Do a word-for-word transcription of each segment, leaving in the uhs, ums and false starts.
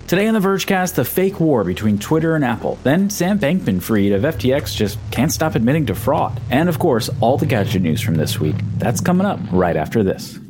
Today on the Vergecast, the fake war between Twitter and Apple. Then Sam Bankman-Fried of F T X just can't stop admitting to fraud. And of course, all the gadget news from this week. That's coming up right after this.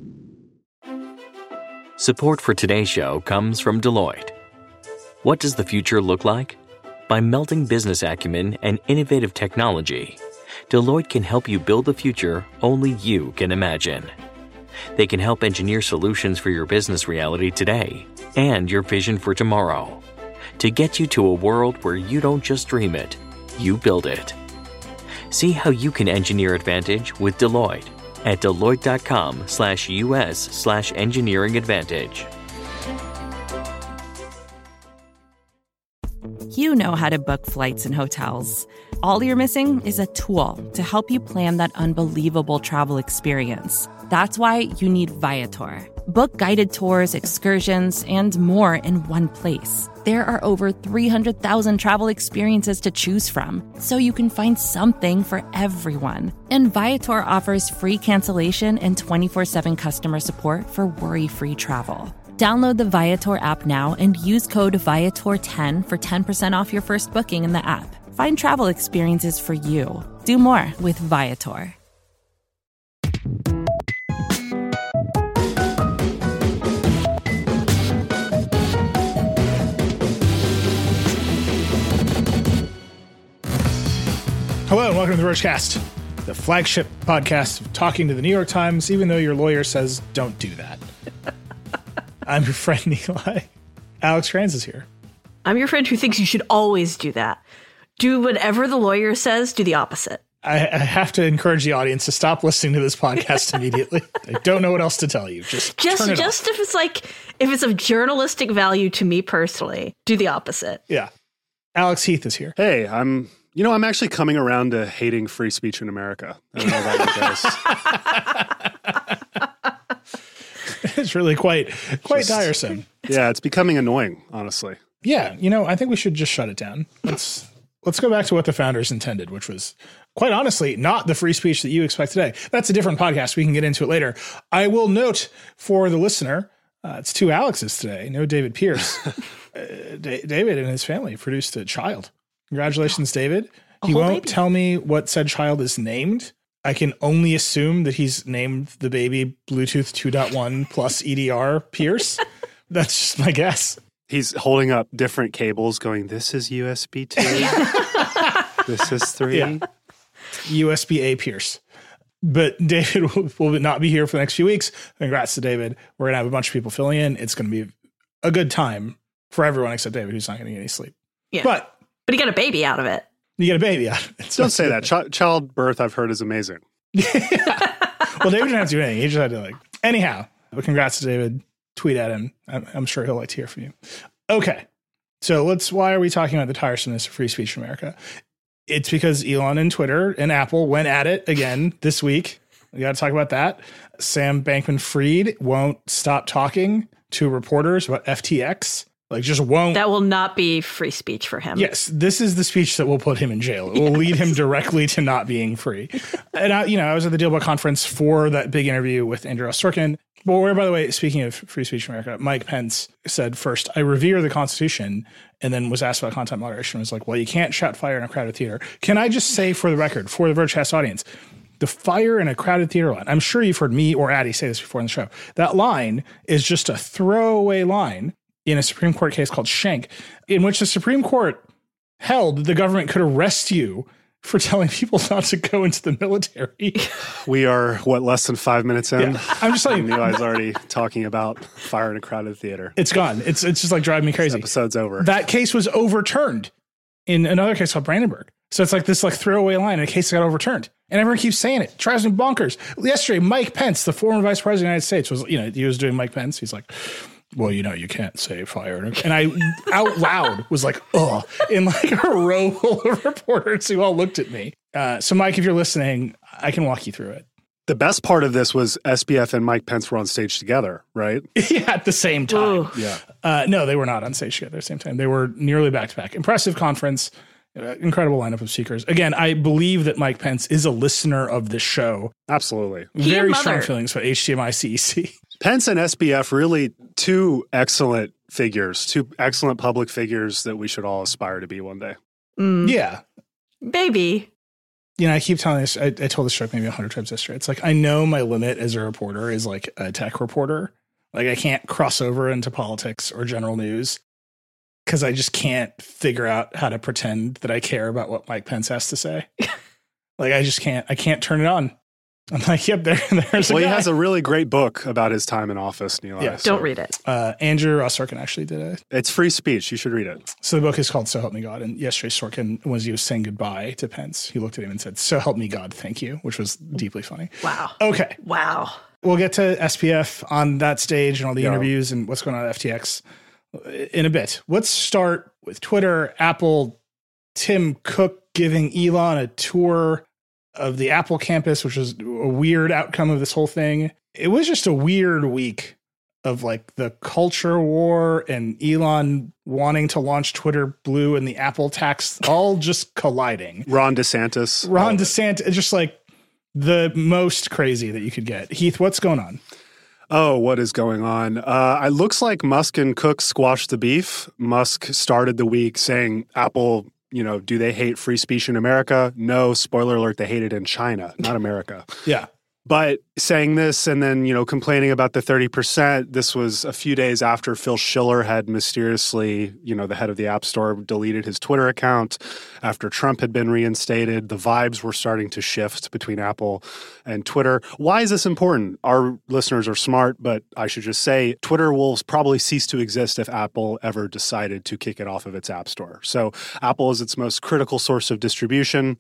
Support for today's show comes from Deloitte. What does the future look like? By melting business acumen and innovative technology, Deloitte can help you build the future only you can imagine. They can help engineer solutions for your business reality today and your vision for tomorrow to get you to a world where you don't just dream it, you build it. See how you can engineer advantage with Deloitte at Deloitte.com slash US slash engineering advantage. You know how to book flights and hotels. All you're missing is a tool to help you plan that unbelievable travel experience. That's why you need Viator. Book guided tours, excursions, and more in one place. There are over three hundred thousand travel experiences to choose from, so you can find something for everyone. And Viator offers free cancellation and twenty-four seven customer support for worry-free travel. Download the Viator app now and use code Viator ten for ten percent off your first booking in the app. Find travel experiences for you. Do more with Viator. Hello and welcome to the Vergecast, the flagship podcast of talking to the New York Times, even though your lawyer says don't do that. I'm your friend Eli. Alex Kranz is here. I'm your friend who thinks you should always do that. Do whatever the lawyer says, do the opposite. I, I have to encourage the audience to stop listening to this podcast immediately. I don't know what else to tell you. Just just turn it just off. if it's like if it's of journalistic value to me personally, do the opposite. Yeah. Alex Heath is here. Hey, I'm you know, I'm actually coming around to hating free speech in America. I don't know about you guys. It's really quite quite Just- tiresome. Yeah, it's becoming annoying, honestly. Yeah, you know, I think we should just shut it down. Let's let's go back to what the founders intended, which was, quite honestly, not the free speech that you expect today. That's a different podcast. We can get into it later. I will note for the listener, uh, it's two Alexes today. No David Pierce. uh, D- David and his family produced a child. Congratulations, David. He whole won't baby. tell me what said child is named. I can only assume that he's named the baby Bluetooth two point one plus E D R Pierce. That's just my guess. He's holding up different cables going, this is U S B two. This is three. Yeah. U S B A Pierce. But David will, will not be here for the next few weeks. Congrats to David. We're going to have a bunch of people filling in. It's going to be a good time for everyone except David, who's not going to get any sleep. Yeah. But But he got a baby out of it. you get a baby out of it. So Don't say that. Ch- childbirth, I've heard, is amazing. Well, David didn't have to do anything. He just had to like, anyhow, but congrats to David. Tweet at him. I'm, I'm sure he'll like to hear from you. Okay. So let's, why are we talking about the tiresomeness of free speech in America? It's because Elon and Twitter and Apple went at it again this week. We got to talk about that. Sam Bankman-Fried won't stop talking to reporters about F T X. Like, just won't. That will not be free speech for him. Yes, this is the speech that will put him in jail. It will lead him directly to not being free. And, I, you know, I was at the DealBook conference for that big interview with Andrew Ross Sorkin. But where, by the way, speaking of free speech in America, Mike Pence said first, I revere the Constitution, and then was asked about content moderation. Was like, well, you can't shout fire in a crowded theater. Can I just say for the record, for the Vergecast audience, the fire in a crowded theater line, I'm sure you've heard me or Addie say this before in the show. That line is just a throwaway line in a Supreme Court case called Schenck, in which the Supreme Court held that the government could arrest you for telling people not to go into the military. We are, what, less than five minutes in? Yeah. I'm just telling you. Eli's already talking about fire in a crowded theater. It's gone. It's it's just like driving me crazy. This episode's over. That case was overturned in another case called Brandenburg. So it's like this like throwaway line in a case that got overturned. And everyone keeps saying it. It drives me bonkers. Yesterday, Mike Pence, the former vice president of the United States, was, you know, he was doing Mike Pence. He's like, well, you know, you can't say fire. And I out loud was like, ugh, in like a row full of reporters who all looked at me. Uh, so, Mike, if you're listening, I can walk you through it. The best part of this was S B F and Mike Pence were on stage together, right? Yeah, at the same time. Ooh. Yeah. Uh, no, they were not on stage together at the same time. They were nearly back to back. Impressive conference. Uh, incredible lineup of speakers. Again, I believe that Mike Pence is a listener of this show. Absolutely. Very mother. strong feelings about H D M I C E C. Pence and S B F, really two excellent figures, two excellent public figures that we should all aspire to be one day. Mm, Yeah. Maybe. You know, I keep telling this, I, I told this joke maybe a hundred times yesterday. It's like, I know my limit as a reporter is like a tech reporter. Like I can't cross over into politics or general news because I just can't figure out how to pretend that I care about what Mike Pence has to say. Like I just can't, I can't turn it on. I'm like, yep, there, there's a Well, guy. he has a really great book about his time in office, Neil. Yeah. Don't read it. Uh, Andrew Ross Sorkin actually did it. It's free speech. You should read it. So the book is called So Help Me God. And yesterday Sorkin, when he was saying goodbye to Pence, he looked at him and said, so help me God, thank you, which was deeply funny. Wow. Okay. Wow. We'll get to S P F on that stage and all the Yeah. interviews and what's going on at F T X in a bit. Let's start with Twitter, Apple, Tim Cook giving Elon a tour of the Apple campus, which was a weird outcome of this whole thing. It was just a weird week of like the culture war and Elon wanting to launch Twitter Blue and the Apple tax all just colliding. Ron DeSantis. Ron DeSantis, just like the most crazy that you could get. Heath, what's going on? Oh, what is going on? Uh, it looks like Musk and Cook squashed the beef. Musk started the week saying Apple, you know, do they hate free speech in America? No, spoiler alert, they hate it in China, not America. Yeah. But saying this and then, you know, complaining about the thirty percent, this was a few days after Phil Schiller had mysteriously, you know, the head of the App Store, deleted his Twitter account after Trump had been reinstated. The vibes were starting to shift between Apple and Twitter. Why is this important? Our listeners are smart, but I should just say Twitter will probably cease to exist if Apple ever decided to kick it off of its App Store. So Apple is its most critical source of distribution.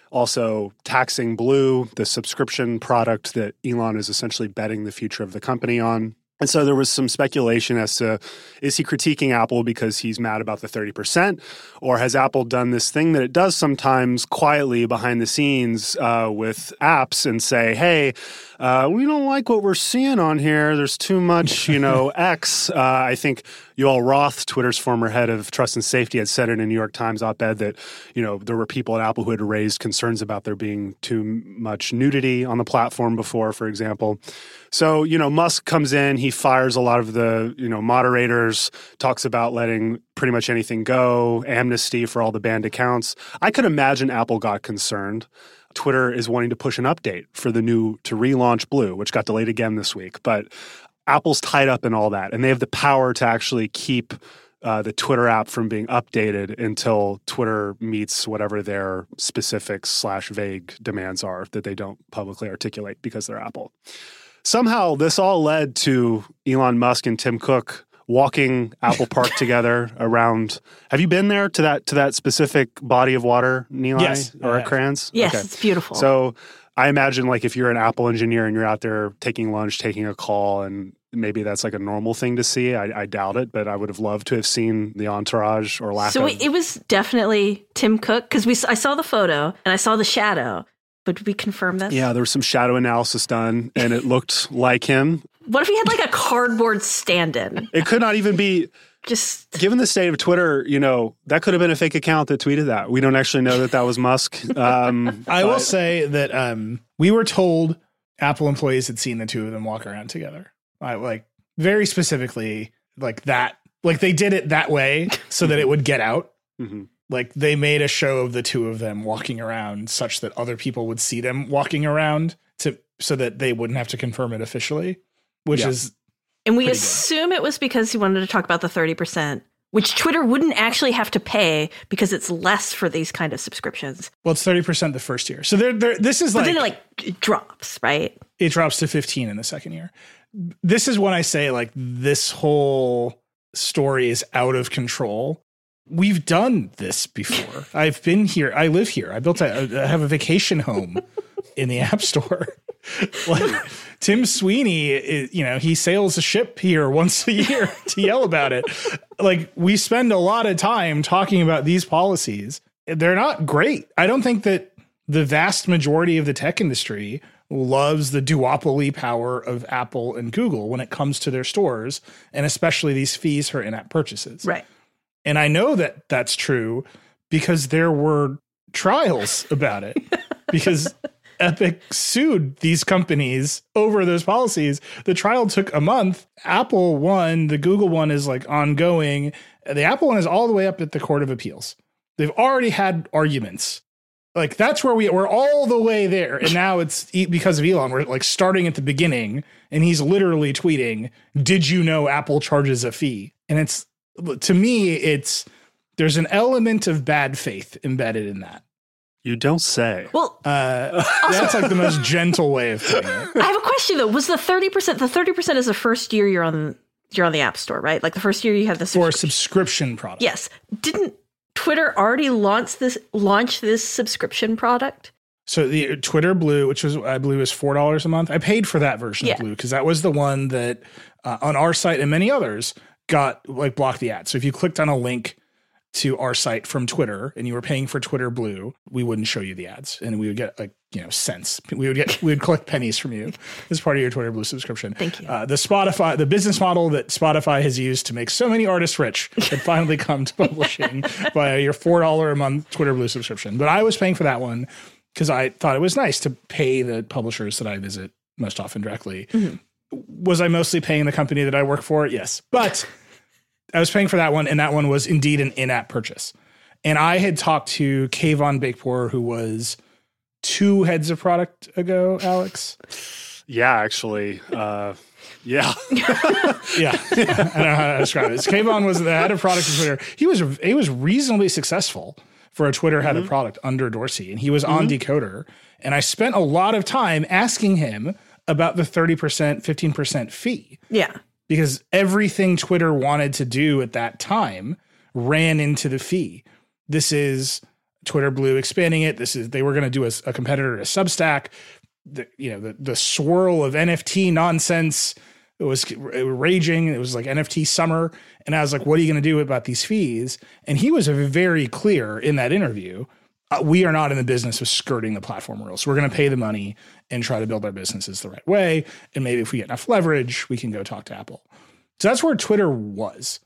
Also, taxing Blue, the subscription product that Elon is essentially betting the future of the company on. And so there was some speculation as to, is he critiquing Apple because he's mad about the thirty percent? Or has Apple done this thing that it does sometimes quietly behind the scenes uh, with apps and say, hey, uh, we don't like what we're seeing on here. There's too much, you know, X. Uh, I think Yoel Roth, Twitter's former head of trust and safety, had said in a New York Times op-ed that, you know, there were people at Apple who had raised concerns about there being too much nudity on the platform before, for example. So, you know, Musk comes in, he fires a lot of the, you know, moderators, talks about letting pretty much anything go, amnesty for all the banned accounts. I could imagine Apple got concerned. Twitter is wanting to push an update for the new, to relaunch Blue, which got delayed again this week. But Apple's tied up in all that, and they have the power to actually keep uh, the Twitter app from being updated until Twitter meets whatever their specific slash vague demands are that they don't publicly articulate because they're Apple. Somehow this all led to Elon Musk and Tim Cook walking Apple Park together around. Have you been there to that to that specific body of water, Neil? Yes, or I at have. Kranz? Yes, Okay. it's beautiful. So I imagine like if you're an Apple engineer and you're out there taking lunch, taking a call, and maybe that's like a normal thing to see. I, I doubt it, but I would have loved to have seen the entourage or lack so of. it, it was definitely Tim Cook because we I saw the photo and I saw the shadow. But did we confirm this? Yeah, there was some shadow analysis done, and it looked like him. What if he had like a cardboard stand-in? It could not even be. Just Given the state of Twitter, you know, that could have been a fake account that tweeted that. We don't actually know that that was Musk. Um, I will but- say that um, we were told Apple employees had seen the two of them walk around together. I, like very specifically, like that, like they did it that way so that it would get out. Mhm. Like they made a show of the two of them walking around such that other people would see them walking around to so that they wouldn't have to confirm it officially, which Yeah. is and we Pretty good. assume it was because he wanted to talk about the thirty percent, which Twitter wouldn't actually have to pay because it's less for these kind of subscriptions. well, it's thirty percent the first year. So they're, they're, this is But like, then it like it drops, right? it drops to fifteen in the second year. This is when I say like this whole story is out of control. We've done this before. I've been here. I live here. I built a, I have a vacation home in the App Store. Like Tim Sweeney, is, you know, he sails a ship here once a year to yell about it. Like we spend a lot of time talking about these policies. They're not great. I don't think that the vast majority of the tech industry loves the duopoly power of Apple and Google when it comes to their stores, and especially these fees for in-app purchases. Right. And I know that that's true because there were trials about it. Because Epic sued these companies over those policies. The trial took a month. Apple won. The Google one is like ongoing. The Apple one is all the way up at the Court of Appeals. They've already had arguments. Like that's where we we're all the way there. And now it's because of Elon. We're like starting at the beginning and he's literally tweeting, did you know Apple charges a fee? And it's, to me, it's, there's an element of bad faith embedded in that. You don't say. Well, uh, that's like the most gentle way of putting it. I have a question though. Was the thirty percent, the thirty percent is the first year you're on, you're on the App Store, right? Like the first year you have the subscription. For a subscription product. Yes. Didn't Twitter already launch this, launch this subscription product? So the Twitter Blue, which was, I believe was four dollars a month. I paid for that version yeah. of Blue because that was the one that uh, on our site and many others got like blocked the ads. So if you clicked on a link to our site from Twitter and you were paying for Twitter Blue, we wouldn't show you the ads and we would get like, you know, cents. We would get, we would collect pennies from you as part of your Twitter Blue subscription. Thank you. Uh, the Spotify, the business model that Spotify has used to make so many artists rich had finally come to publishing by your four dollars a month Twitter Blue subscription. But I was paying for that one because I thought it was nice to pay the publishers that I visit most often directly. Mm-hmm. Was I mostly paying the company that I work for? Yes. But I was paying for that one, and that one was indeed an in-app purchase. And I had talked to Kayvon Beykpour, who was two heads of product ago, Alex. Yeah, actually. Uh, yeah. yeah. I don't know how to describe it. Kayvon was the head of product of Twitter. He was he was reasonably successful for a Twitter head mm-hmm. of product under Dorsey, and he was mm-hmm. on Decoder. And I spent a lot of time asking him about the thirty percent, fifteen percent fee. Yeah. Because everything Twitter wanted to do at that time ran into the fee. This is Twitter Blue expanding it. This is, they were going to do a, a competitor to Substack. The, you know, the, the swirl of N F T nonsense, it was raging. It was like N F T summer. And I was like, what are you going to do about these fees? And he was very clear in that interview. Uh, we are not in the business of skirting the platform rules. We're going to pay the money and try to build our businesses the right way. And maybe if we get enough leverage, we can go talk to Apple. So that's where Twitter was.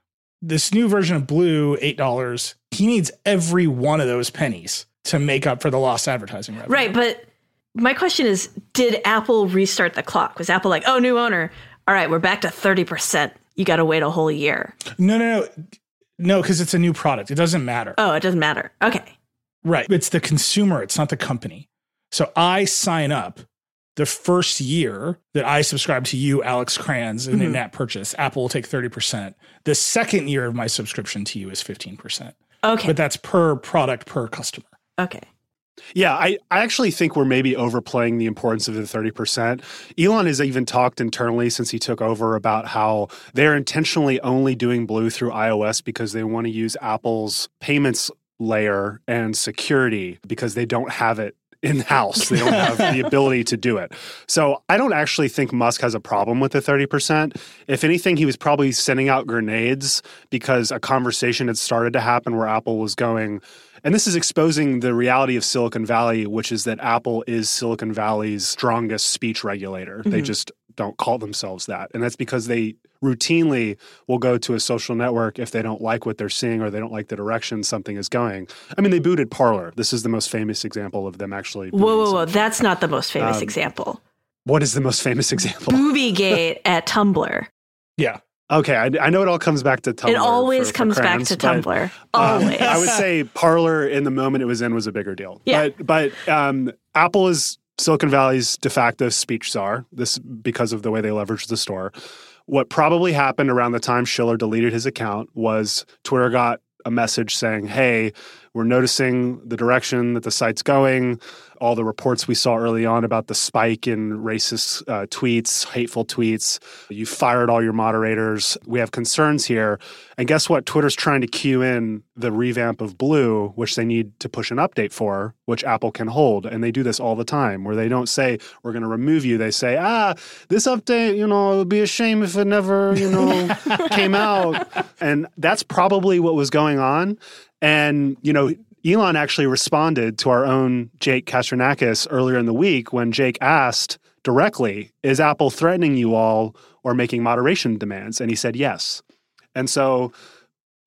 This new version of Blue, eight dollars, he needs every one of those pennies to make up for the lost advertising revenue. Right, but my question is, did Apple restart the clock? Was Apple like, oh, new owner, all right, we're back to thirty percent. You got to wait a whole year. No, no, no. No, because it's a new product. It doesn't matter. Oh, it doesn't matter. Okay. Right. It's the consumer. It's not the company. So I sign up the first year that I subscribe to you, Alex Kranz, in mm-hmm. an app purchase. Apple will take thirty percent. The second year of my subscription to you is fifteen percent. Okay. But that's per product, per customer. Okay. Yeah, I, I actually think we're maybe overplaying the importance of the thirty percent. Elon has even talked internally since he took over about how they're intentionally only doing Blue through iOS because they want to use Apple's payments layer and security because they don't have it in-house. They don't have the ability to do it. So I don't actually think Musk has a problem with the thirty percent. If anything, he was probably sending out grenades because a conversation had started to happen where Apple was going, and this is exposing the reality of Silicon Valley, which is that Apple is Silicon Valley's strongest speech regulator. Mm-hmm. They just don't call themselves that. And that's because they routinely will go to a social network if they don't like what they're seeing or they don't like the direction something is going. I mean, they booted Parler. This is the most famous example of them actually. Whoa, whoa, whoa. That's not the most famous um, example. What is the most famous example? Boobygate at Tumblr. Yeah. Okay, I, I know it all comes back to Tumblr. It always for, comes for Kranz, back to but, Tumblr. Always. Um, I would say Parler in the moment it was in was a bigger deal. Yeah. But, but um, Apple is Silicon Valley's de facto speech czar, this because of the way they leverage the store. What probably happened around the time Schiller deleted his account was Twitter got a message saying, hey, we're noticing the direction that the site's going, all the reports we saw early on about the spike in racist uh, tweets, hateful tweets. You fired all your moderators. We have concerns here. And guess what? Twitter's trying to cue in the revamp of Blue, which they need to push an update for, which Apple can hold. And they do this all the time, where they don't say, we're going to remove you. They say, ah, this update, you know, it would be a shame if it never, you know, came out. And that's probably what was going on. And, you know, Elon actually responded to our own Jake Kastrenakis earlier in the week when Jake asked directly, is Apple threatening you all or making moderation demands? And he said yes. And so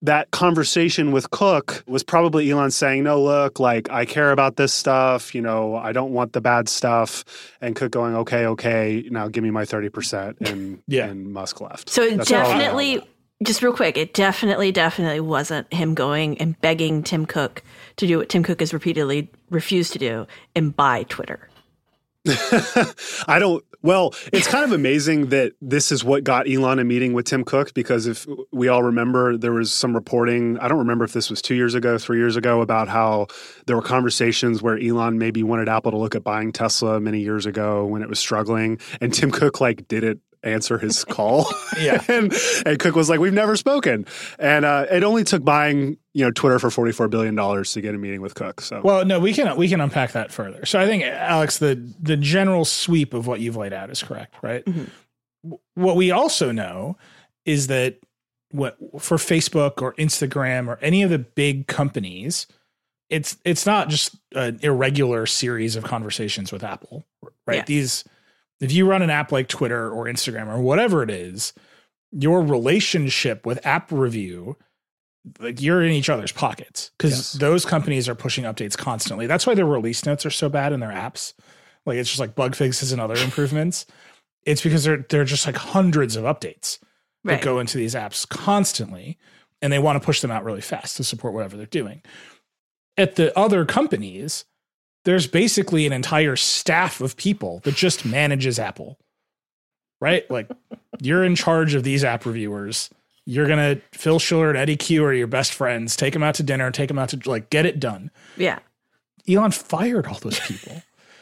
that conversation with Cook was probably Elon saying, no, look, like, I care about this stuff. You know, I don't want the bad stuff. And Cook going, okay, okay, now give me my thirty percent. And, yeah. and Musk left. So it That's definitely, just real quick, it definitely, definitely wasn't him going and begging Tim Cook to do what Tim Cook has repeatedly refused to do and buy Twitter. I don't, well, it's kind of amazing that this is what got Elon a meeting with Tim Cook, because if we all remember, there was some reporting, I don't remember if this was two years ago, three years ago, about how there were conversations where Elon maybe wanted Apple to look at buying Tesla many years ago when it was struggling, and Tim Cook like didn't answer his call. yeah. and, and Cook was like, we've never spoken. And uh, it only took buying, you know, Twitter for forty-four billion dollars to get a meeting with Cook. So, well, no, we can, we can unpack that further. So I think, Alex, the, the general sweep of what you've laid out is correct, right? Mm-hmm. What we also know is that what for Facebook or Instagram or any of the big companies, it's, it's not just an irregular series of conversations with Apple, right? Yeah. These, if you run an app like Twitter or Instagram or whatever it is, your relationship with app review, like you're in each other's pockets because yes. those companies are pushing updates constantly. That's why their release notes are so bad in their apps. Like it's just like bug fixes and other improvements. It's because they're they're just like hundreds of updates right. that go into these apps constantly, and they want to push them out really fast to support whatever they're doing. At the other companies, there's basically an entire staff of people that just manages Apple, right? Like you're in charge of these app reviewers. You're going to, Phil Schiller and Eddie Q are your best friends. Take them out to dinner, take them out to like, get it done. Yeah. Elon fired all those people.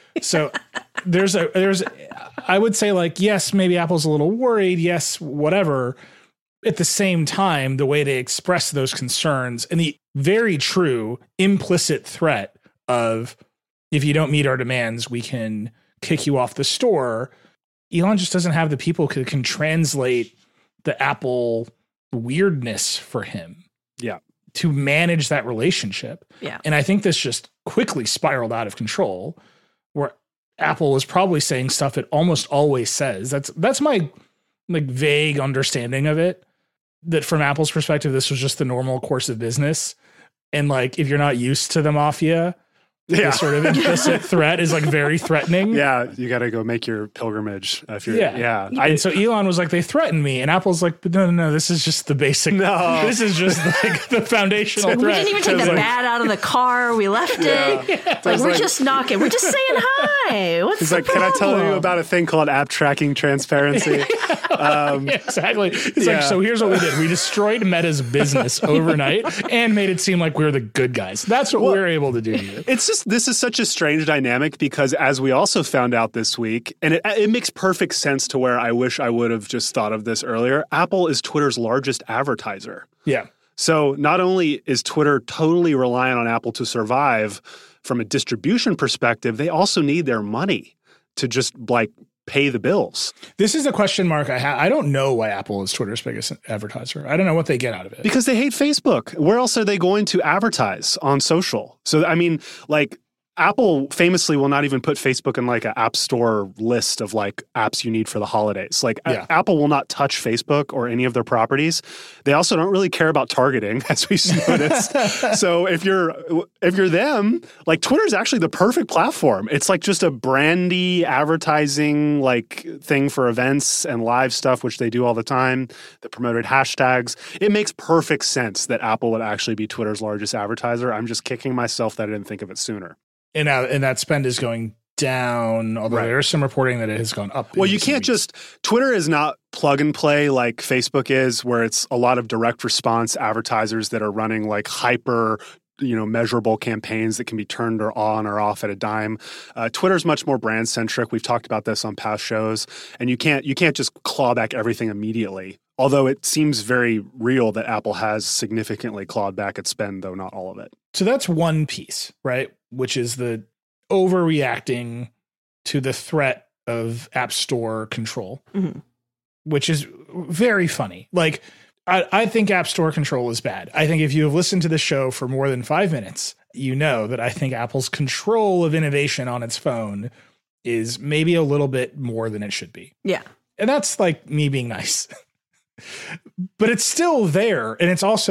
So there's a, there's, I would say like, yes, maybe Apple's a little worried. Yes, whatever. At the same time, the way they express those concerns and the very true implicit threat of, if you don't meet our demands, we can kick you off the store. Elon just doesn't have the people who can translate the Apple weirdness for him. Yeah. To manage that relationship. Yeah. And I think this just quickly spiraled out of control, where Apple was probably saying stuff it almost always says. That's that's my like vague understanding of it. That from Apple's perspective, this was just the normal course of business. And like if you're not used to the mafia, yeah. the sort of implicit threat is like very threatening. Yeah, you got to go make your pilgrimage. If you're, yeah, yeah. And I, so Elon was like, they threatened me, and Apple's like, but no, no, no, this is just the basic. No, this is just like the foundational like, threat. We didn't even take the like, bat out of the car. We left yeah. it. Like we're like, just knocking. We're just saying hi. What's He's the like, problem? can I tell you about a thing called app tracking transparency? um, yeah, exactly. It's yeah. like, so here's what we did. We destroyed Meta's business overnight and made it seem like we're the good guys. That's what well, we're able to do here. It's just, this is such a strange dynamic because as we also found out this week, and it, it makes perfect sense to where I wish I would have just thought of this earlier, Apple is Twitter's largest advertiser. Yeah. So not only is Twitter totally reliant on Apple to survive from a distribution perspective, they also need their money to just like pay the bills. This is a question mark I have. I don't know why Apple is Twitter's biggest advertiser. I don't know what they get out of it. Because they hate Facebook. Where else are they going to advertise on social? So, I mean, like, Apple famously will not even put Facebook in like an app store list of like apps you need for the holidays. Like yeah. a- Apple will not touch Facebook or any of their properties. They also don't really care about targeting, as we noticed. So if you're if you're them, like Twitter is actually the perfect platform. It's like just a brandy advertising like thing for events and live stuff, which they do all the time. The promoted hashtags. It makes perfect sense that Apple would actually be Twitter's largest advertiser. I'm just kicking myself that I didn't think of it sooner. And, uh, and that spend is going down, although right. there's some reporting that it has gone up. Well, you can't weeks. just – Twitter is not plug and play like Facebook is, where it's a lot of direct response advertisers that are running like hyper – you know, measurable campaigns that can be turned or on or off at a dime. Uh, Twitter's much more brand centric. We've talked about this on past shows, and you can't you can't just claw back everything immediately. Although it seems very real that Apple has significantly clawed back its spend, though not all of it. So that's one piece, right? Which is the overreacting to the threat of App Store control, mm-hmm. which is very funny. Like, I, I think App Store control is bad. I think if you have listened to the show for more than five minutes, you know that I think Apple's control of innovation on its phone is maybe a little bit more than it should be. Yeah. And that's like me being nice. But it's still there. And it's also just,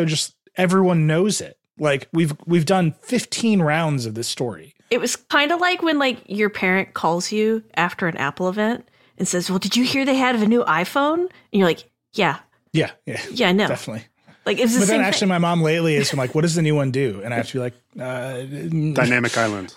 everyone knows it. Like we've we've done fifteen rounds of this story. It was kind of like when like your parent calls you after an Apple event and says, well, did you hear they had a new iPhone? And you're like, yeah. Yeah, yeah. Yeah, I know. Definitely. Like, it's the but same then actually thing. my mom lately is like, what does the new one do? And I have to be like, uh, Dynamic Island.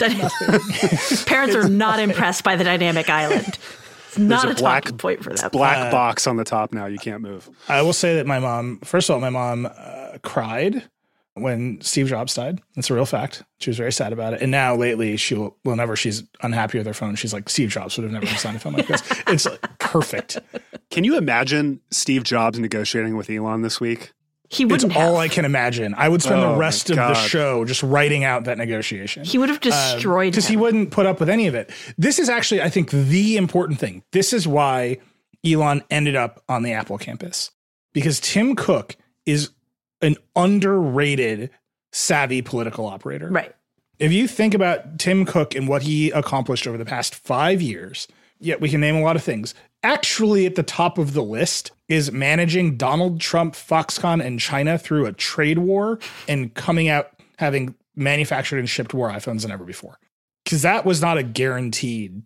Parents are not impressed by the Dynamic Island. It's not a a, black- talking point for them. Black Uh, box on the top now. You can't move. I will say that my mom, first of all, my mom uh, cried when Steve Jobs died. That's a real fact. She was very sad about it. And now lately she will, whenever she's unhappy with her phone, she's like, Steve Jobs would have never designed a phone like this. It's like, perfect. Can you imagine Steve Jobs negotiating with Elon this week? He It's wouldn't have. all I can imagine. I would spend Oh the my rest of the God. show just writing out that negotiation. He would have destroyed Because he him. wouldn't put up with any of it. This is actually, I think, the important thing. This is why Elon ended up on the Apple campus. Because Tim Cook is an underrated, savvy political operator. Right. If you think about Tim Cook and what he accomplished over the past five years, yeah, we can name a lot of things. Actually, at the top of the list is managing Donald Trump, Foxconn, and China through a trade war and coming out having manufactured and shipped more iPhones than ever before. Because that was not a guaranteed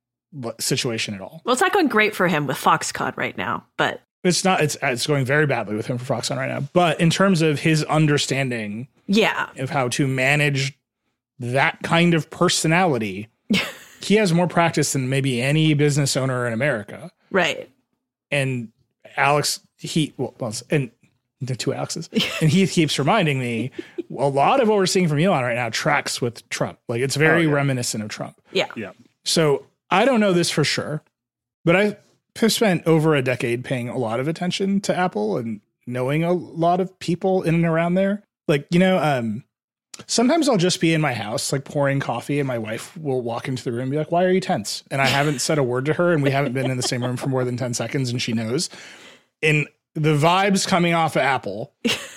situation at all. Well, it's not going great for him with Foxconn right now, but It's not. It's it's going very badly with him for Foxconn right now. But in terms of his understanding yeah. of how to manage that kind of personality, he has more practice than maybe any business owner in America. Right. And Alex, he, well, and the two Alexes, and Heath keeps reminding me, a lot of what we're seeing from Elon right now tracks with Trump. Like it's very Oh, yeah. reminiscent of Trump. Yeah. Yeah. So I don't know this for sure, but I have spent over a decade paying a lot of attention to Apple and knowing a lot of people in and around there. Like, you know, um, sometimes I'll just be in my house, like pouring coffee, and my wife will walk into the room and be like, why are you tense? And I haven't said a word to her, and we haven't been in the same room for more than ten seconds, and she knows. And the vibes coming off of Apple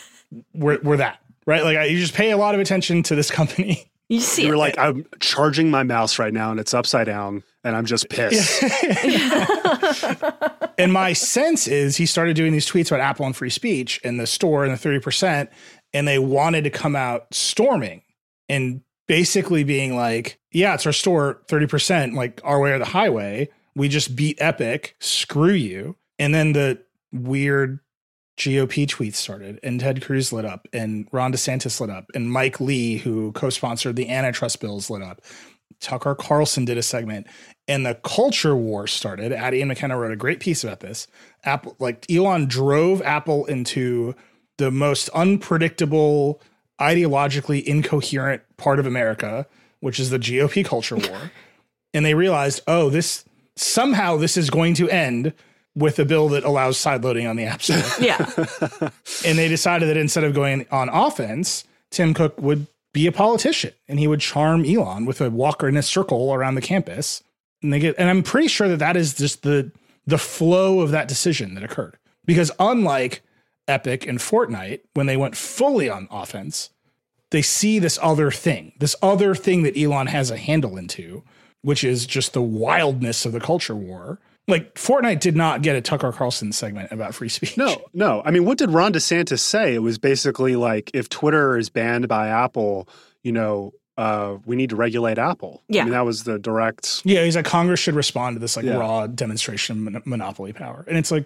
were, were that, right? Like, I, you just pay a lot of attention to this company. You see You're it. like, I'm charging my mouse right now and it's upside down and I'm just pissed. And my sense is he started doing these tweets about Apple and free speech and the store and the thirty percent, and they wanted to come out storming and basically being like, yeah, it's our store, thirty percent, like our way or the highway. We just beat Epic. Screw you. And then the weird G O P tweets started, and Ted Cruz lit up, and Ron DeSantis lit up, and Mike Lee, who co-sponsored the antitrust bills, lit up. Tucker Carlson did a segment, and the culture war started. Addie and McKenna wrote a great piece about this. Apple, like Elon drove Apple into the most unpredictable, ideologically incoherent part of America, which is the G O P culture war. And they realized, oh, this somehow this is going to end with a bill that allows sideloading on the App Store. Yeah. And they decided that instead of going on offense, Tim Cook would be a politician and he would charm Elon with a walker in a circle around the campus. And they get, and I'm pretty sure that that is just the, the flow of that decision that occurred, because unlike Epic and Fortnite, when they went fully on offense, they see this other thing, this other thing that Elon has a handle into, which is just the wildness of the culture war. Like Fortnite did not get a Tucker Carlson segment about free speech. No, no. I mean, what did Ron DeSantis say? It was basically like, if Twitter is banned by Apple, you know, uh, we need to regulate Apple. Yeah. I mean, that was the direct. Yeah, he's like, Congress should respond to this like Yeah. raw demonstration of mon- monopoly power. And it's like,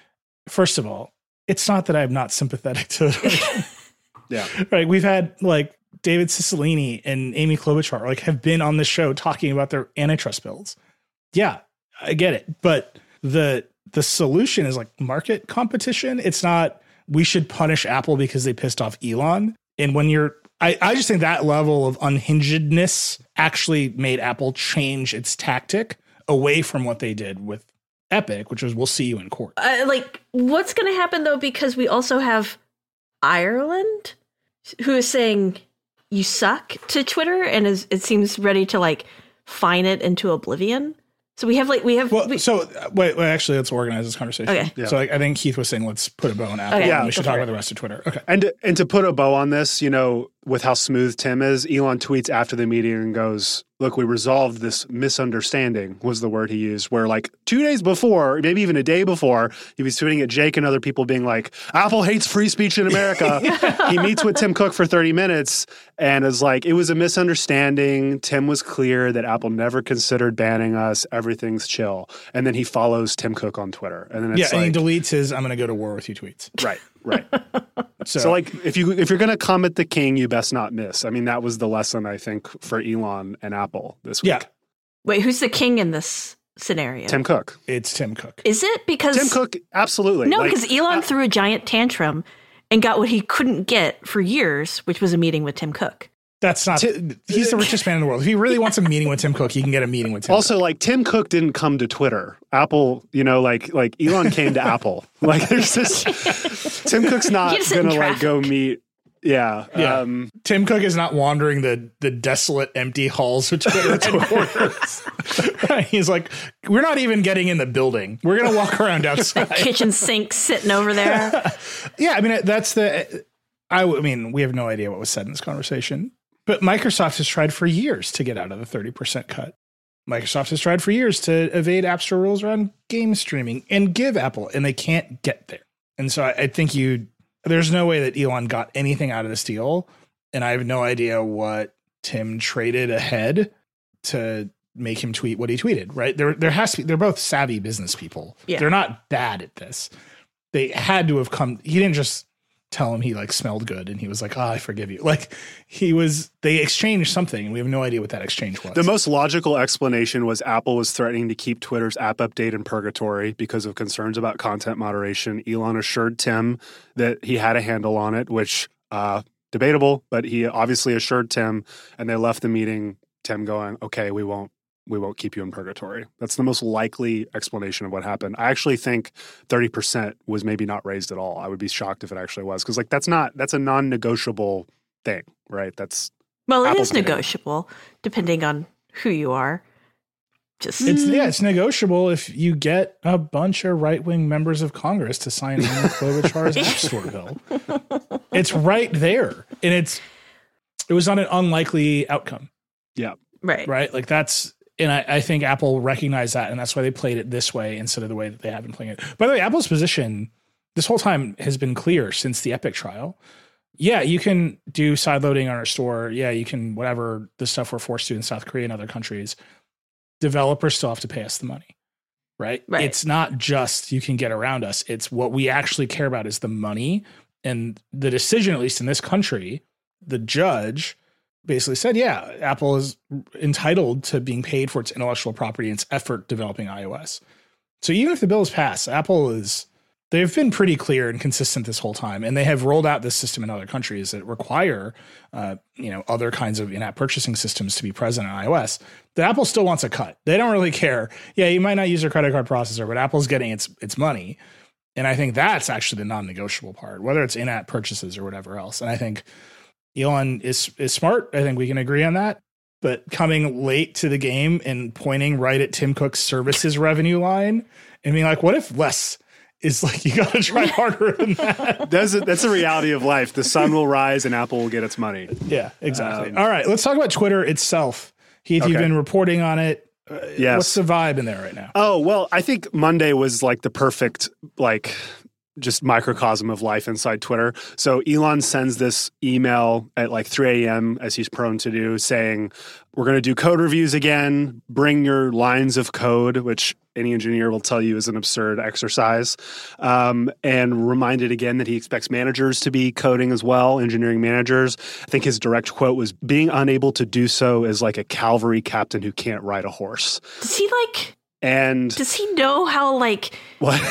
first of all, it's not that I'm not sympathetic to it. Yeah. Right. We've had like David Cicilline and Amy Klobuchar like have been on the show talking about their antitrust bills. Yeah, I get it. But the the solution is like market competition. It's not we should punish Apple because they pissed off Elon. And when you're I, I just think that level of unhingedness actually made Apple change its tactic away from what they did with Epic, which was we'll see you in court. Uh, like, what's going to happen, though, because we also have Ireland, who is saying you suck to Twitter and is, it seems ready to, like, fine it into oblivion. So we have, like, we have... Well, we, so uh, wait, wait, actually, let's organize this conversation. Okay. Yeah. So like, I think Keith was saying, let's put a bow on Apple. Okay. and Yeah, we should go talk for about it. the rest of Twitter. Okay. And to, and to put a bow on this, you know, with how smooth Tim is, Elon tweets after the meeting and goes, look, we resolved this misunderstanding, was the word he used, where like two days before, maybe even a day before, he was tweeting at Jake and other people being like, Apple hates free speech in America. He meets with Tim Cook for thirty minutes and is like, it was a misunderstanding. Tim was clear that Apple never considered banning us. Everything's chill. And then he follows Tim Cook on Twitter. And then it's yeah, like, and he deletes his I'm going to go to war with you tweets. Right, right. So, so like if you if you're going to come at the king, you best not miss. I mean, that was the lesson, I think, for Elon and Apple this week. Yeah. Wait, who's the king in this scenario? Tim Cook. It's Tim Cook. Is it? Because Tim Cook, absolutely. No, Like, because Elon uh, threw a giant tantrum and got what he couldn't get for years, which was a meeting with Tim Cook. That's not. Ti- he's the richest man in the world. If he really wants a meeting with Tim Cook, he can get a meeting with Tim. Also, Cook. like Tim Cook didn't come to Twitter. Apple, you know, like like Elon came to Apple. Like there's just Tim Cook's not He's in gonna like traffic. go meet. Yeah, Yeah. Um, Tim Cook is not wandering the the desolate, empty halls of Twitter headquarters. He's like, we're not even getting in the building. We're gonna walk around outside. Kitchen sink sitting over there. Yeah, I mean that's the. I, I mean, we have no idea what was said in this conversation, but Microsoft has tried for years to get out of the thirty percent cut. Microsoft has tried for years to evade App Store rules around game streaming and give Apple, and they can't get there. And so I, I think you. There's no way that Elon got anything out of this deal, and I have no idea what Tim traded ahead to make him tweet what he tweeted. Right there, there has to be. They're both savvy business people. Yeah. They're not bad at this. They had to have come. He didn't just tell him he like smelled good, and he was like, "Oh, I forgive you." Like he was. They exchanged something, and we have no idea what that exchange was. the most logical explanation was Apple was threatening to keep Twitter's app update in purgatory because of concerns about content moderation. Elon assured Tim that he had a handle on it, which uh, debatable, but he obviously assured Tim, and they left the meeting. Tim going, "Okay, we won't." We won't keep you in purgatory. That's the most likely explanation of what happened. I actually think thirty percent was maybe not raised at all. I would be shocked if it actually was. Because like that's not, that's a non-negotiable thing, right? That's Well, it Apple's is getting- negotiable depending on who you are. Just It's yeah, it's negotiable if you get a bunch of right wing members of Congress to sign in Klobuchar's App Store bill. It's right there, and it's it was not an unlikely outcome, yeah. right. right? Like that's, and I, I think Apple recognized that, and that's why they played it this way instead of the way that they have been playing it. By the way, Apple's position this whole time has been clear since the Epic trial. Yeah, you can do side loading on our store. Yeah, you can whatever the stuff we're forced to in South Korea and other countries. Developers still have to pay us the money, right? Right. It's not just you can get around us. It's what we actually care about is the money. And the decision, at least in this country, the judge basically said, yeah, Apple is entitled to being paid for its intellectual property and its effort developing iOS. So even if the bill is passed, Apple is, they've been pretty clear and consistent this whole time. And they have rolled out this system in other countries that require, uh, you know, other kinds of in-app purchasing systems to be present on iOS. The Apple still wants a cut. They don't really care. Yeah, you might not use their credit card processor, but Apple's getting its its money. And I think that's actually the non-negotiable part, whether it's in-app purchases or whatever else. And I think Elon is is smart. I think we can agree on that. But coming late to the game and pointing right at Tim Cook's services revenue line and being like, what if less is like, you got to try harder than that? That's a, that's a reality of life. The sun will rise and Apple will get its money. Yeah, exactly. Um, All right, let's talk about Twitter itself. Heath, you've Okay. been reporting on it. Uh, Yes. What's the vibe in there right now? Oh, well, I think Monday was like the perfect, like, just microcosm of life inside Twitter. So Elon sends this email at like three a.m., as he's prone to do, saying, we're going to do code reviews again. Bring your lines of code, which any engineer will tell you is an absurd exercise. Um, and reminded again that he expects managers to be coding as well, engineering managers. I think his direct quote was, being unable to do so is like a cavalry captain who can't ride a horse. Does he like, And does he know how like what?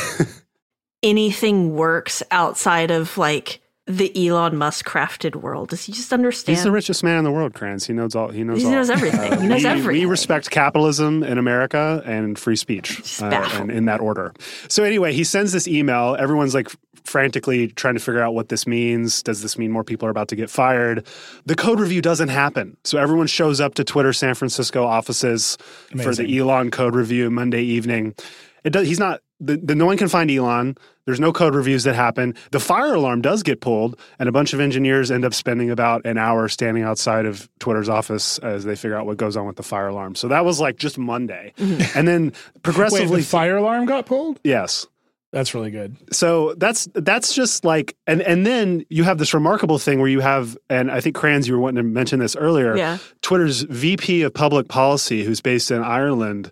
anything works outside of like the Elon Musk crafted world? Does he just understand? He's the richest man in the world, Kranz. He knows all. He knows. He all. knows everything. He knows we, everything. We respect capitalism in America and free speech, Just uh, baffled. and in that order. So anyway, he sends this email. Everyone's like frantically trying to figure out what this means. Does this mean more people are about to get fired? The code review doesn't happen. So everyone shows up to Twitter San Francisco offices Amazing. for the Elon code review Monday evening. It does, he's not the, the no one can find Elon. There's no code reviews that happen. The fire alarm does get pulled, and a bunch of engineers end up spending about an hour standing outside of Twitter's office as they figure out what goes on with the fire alarm. So that was like just Monday. Mm-hmm. And then progressively... Wait, the fire alarm got pulled? Yes. That's really good. So that's that's just like, and and then you have this remarkable thing where you have, and I think Kranz, you were wanting to mention this earlier, yeah. Twitter's V P of Public Policy, who's based in Ireland,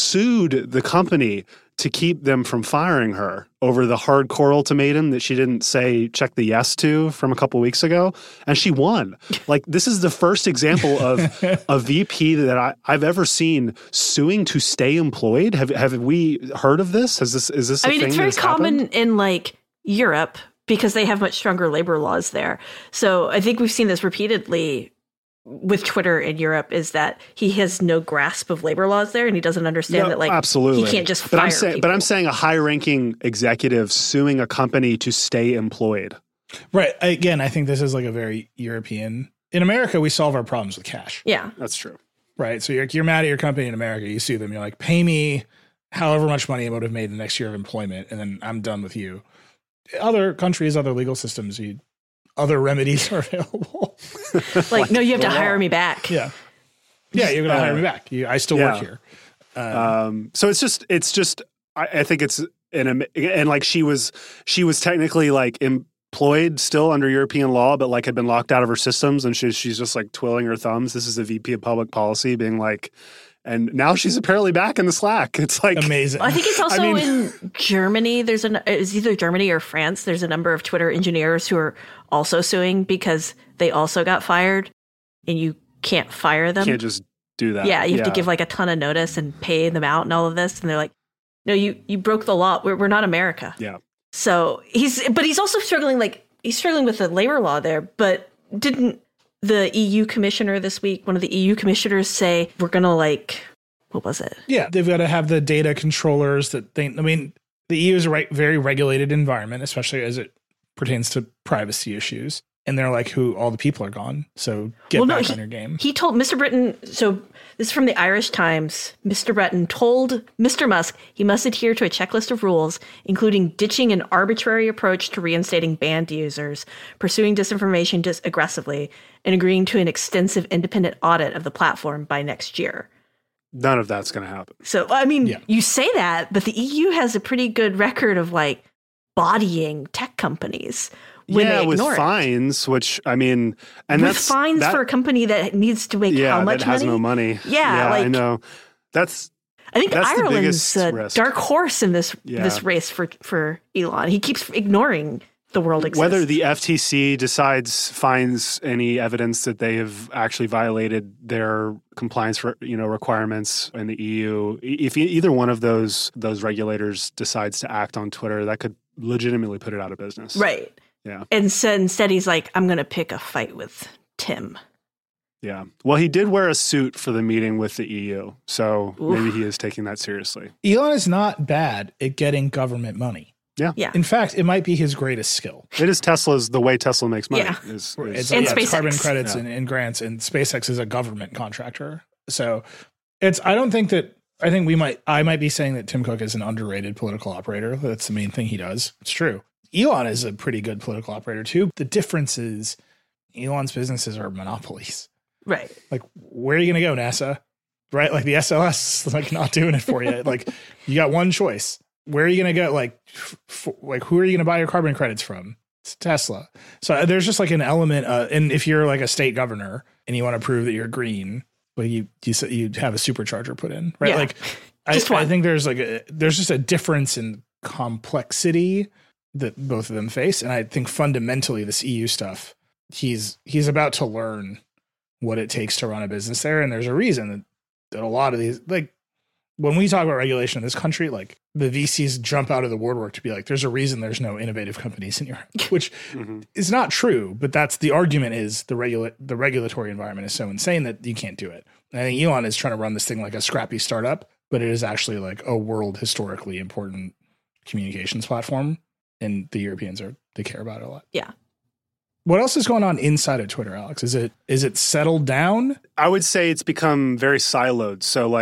sued the company to keep them from firing her over the hardcore ultimatum that she didn't say check the yes to from a couple weeks ago. And she won. Like, this is the first example of a V P that I, I've ever seen suing to stay employed. Have have we heard of this? Has this is this a I mean, thing it's very common happened? in like Europe because they have much stronger labor laws there. So I think we've seen this repeatedly with Twitter in Europe, is that he has no grasp of labor laws there, and he doesn't understand no, that like absolutely. he can't just but fire I'm saying, people. But I'm saying a high-ranking executive suing a company to stay employed. Right. Again, I think this is like a very European. In America, we solve our problems with cash. Yeah, that's true. Right. So you're you're mad at your company in America. You sue them. You're like, pay me however much money I would have made the next year of employment, and then I'm done with you. Other countries, other legal systems, you. Other remedies are available. like, no, you have to hire me back. Yeah. Yeah, you're going to uh, hire me back. You, I still yeah. work here. Um, um, so it's just, it's just, I, I think it's, an, and like she was, she was technically like employed still under European law, but like had been locked out of her systems, and she, she's just like twiddling her thumbs. This is a V P of Public Policy being like, and now she's apparently back in the Slack. It's like amazing. I think it's also I mean, in Germany. There's an it's either Germany or France. There's a number of Twitter engineers who are also suing because they also got fired, and you can't fire them. Can't just do that. Yeah, you have yeah. to give like a ton of notice and pay them out and all of this. And they're like, "No, you you broke the law. We're we're not America." Yeah. So he's, but he's also struggling. Like he's struggling with the labor law there. But didn't the E U commissioner this week, one of the E U commissioners, say we're gonna like. What was it? Yeah, they've got to have the data controllers that they, I mean, the E U is a re- very regulated environment, especially as it pertains to privacy issues. And they're like, who, all the people are gone. So get well, back no, he, on your game. He told Mister Britton, so this is from the Irish Times. Mister Britton told Mister Musk he must adhere to a checklist of rules, including ditching an arbitrary approach to reinstating banned users, pursuing disinformation dis- aggressively, and agreeing to an extensive independent audit of the platform by next year. None of that's going to happen. So, I mean, yeah. you say that, but the E U has a pretty good record of like bodying tech companies when yeah, they with ignore fines, it. which I mean, and with that's fines that, for a company that needs to make yeah, how much that has money? no money. Yeah, yeah like, I know. That's I think that's Ireland's the a risk. dark horse in this Yeah. this race for for Elon. He keeps ignoring the world exists. Whether the F T C decides finds any evidence that they have actually violated their compliance, you know, requirements in the E U, if either one of those those regulators decides to act on Twitter, that could legitimately put it out of business. right? Yeah. And so instead, he's like, "I'm going to pick a fight with Tim." Yeah. Well, he did wear a suit for the meeting with the E U, so Oof. maybe he is taking that seriously. Elon is not bad at getting government money. Yeah. Yeah. In fact, it might be his greatest skill. It is Tesla's, the way Tesla makes money. Yeah. Is, is, It's, And yeah, it's SpaceX. carbon credits Yeah. and, and grants, and SpaceX is a government contractor. So it's, I don't think that, I think we might, I might be saying that Tim Cook is an underrated political operator. That's the main thing he does. It's true. Elon is a pretty good political operator too. The difference is Elon's businesses are monopolies. Right. Like, where are you going to go, NASA? Right? Like the S L S is like not doing it for you. Like you got one choice. Where are you going to go? Like, f- like who are you going to buy your carbon credits from? It's Tesla. So there's just like an element. Uh, and if you're like a state governor and you want to prove that you're green, well, you you you have a supercharger put in, right? Yeah. Like, I, Just one. I think there's like a, there's just a difference in complexity that both of them face, and I think fundamentally this E U stuff, he's he's about to learn what it takes to run a business there, and there's a reason that, that a lot of these, like when we talk about regulation in this country, like the V Cs jump out of the woodwork to be like, there's a reason there's no innovative companies in Europe, which Mhm. is not true, but that's the argument is the regula- the regulatory environment is so insane that you can't do it. And I think Elon is trying to run this thing like a scrappy startup, but it is actually like a world historically important communications platform. And the Europeans are, they care about it a lot. Yeah. What else is going on inside of Twitter, Alex? Is it, is it settled down? I would say it's become very siloed. So like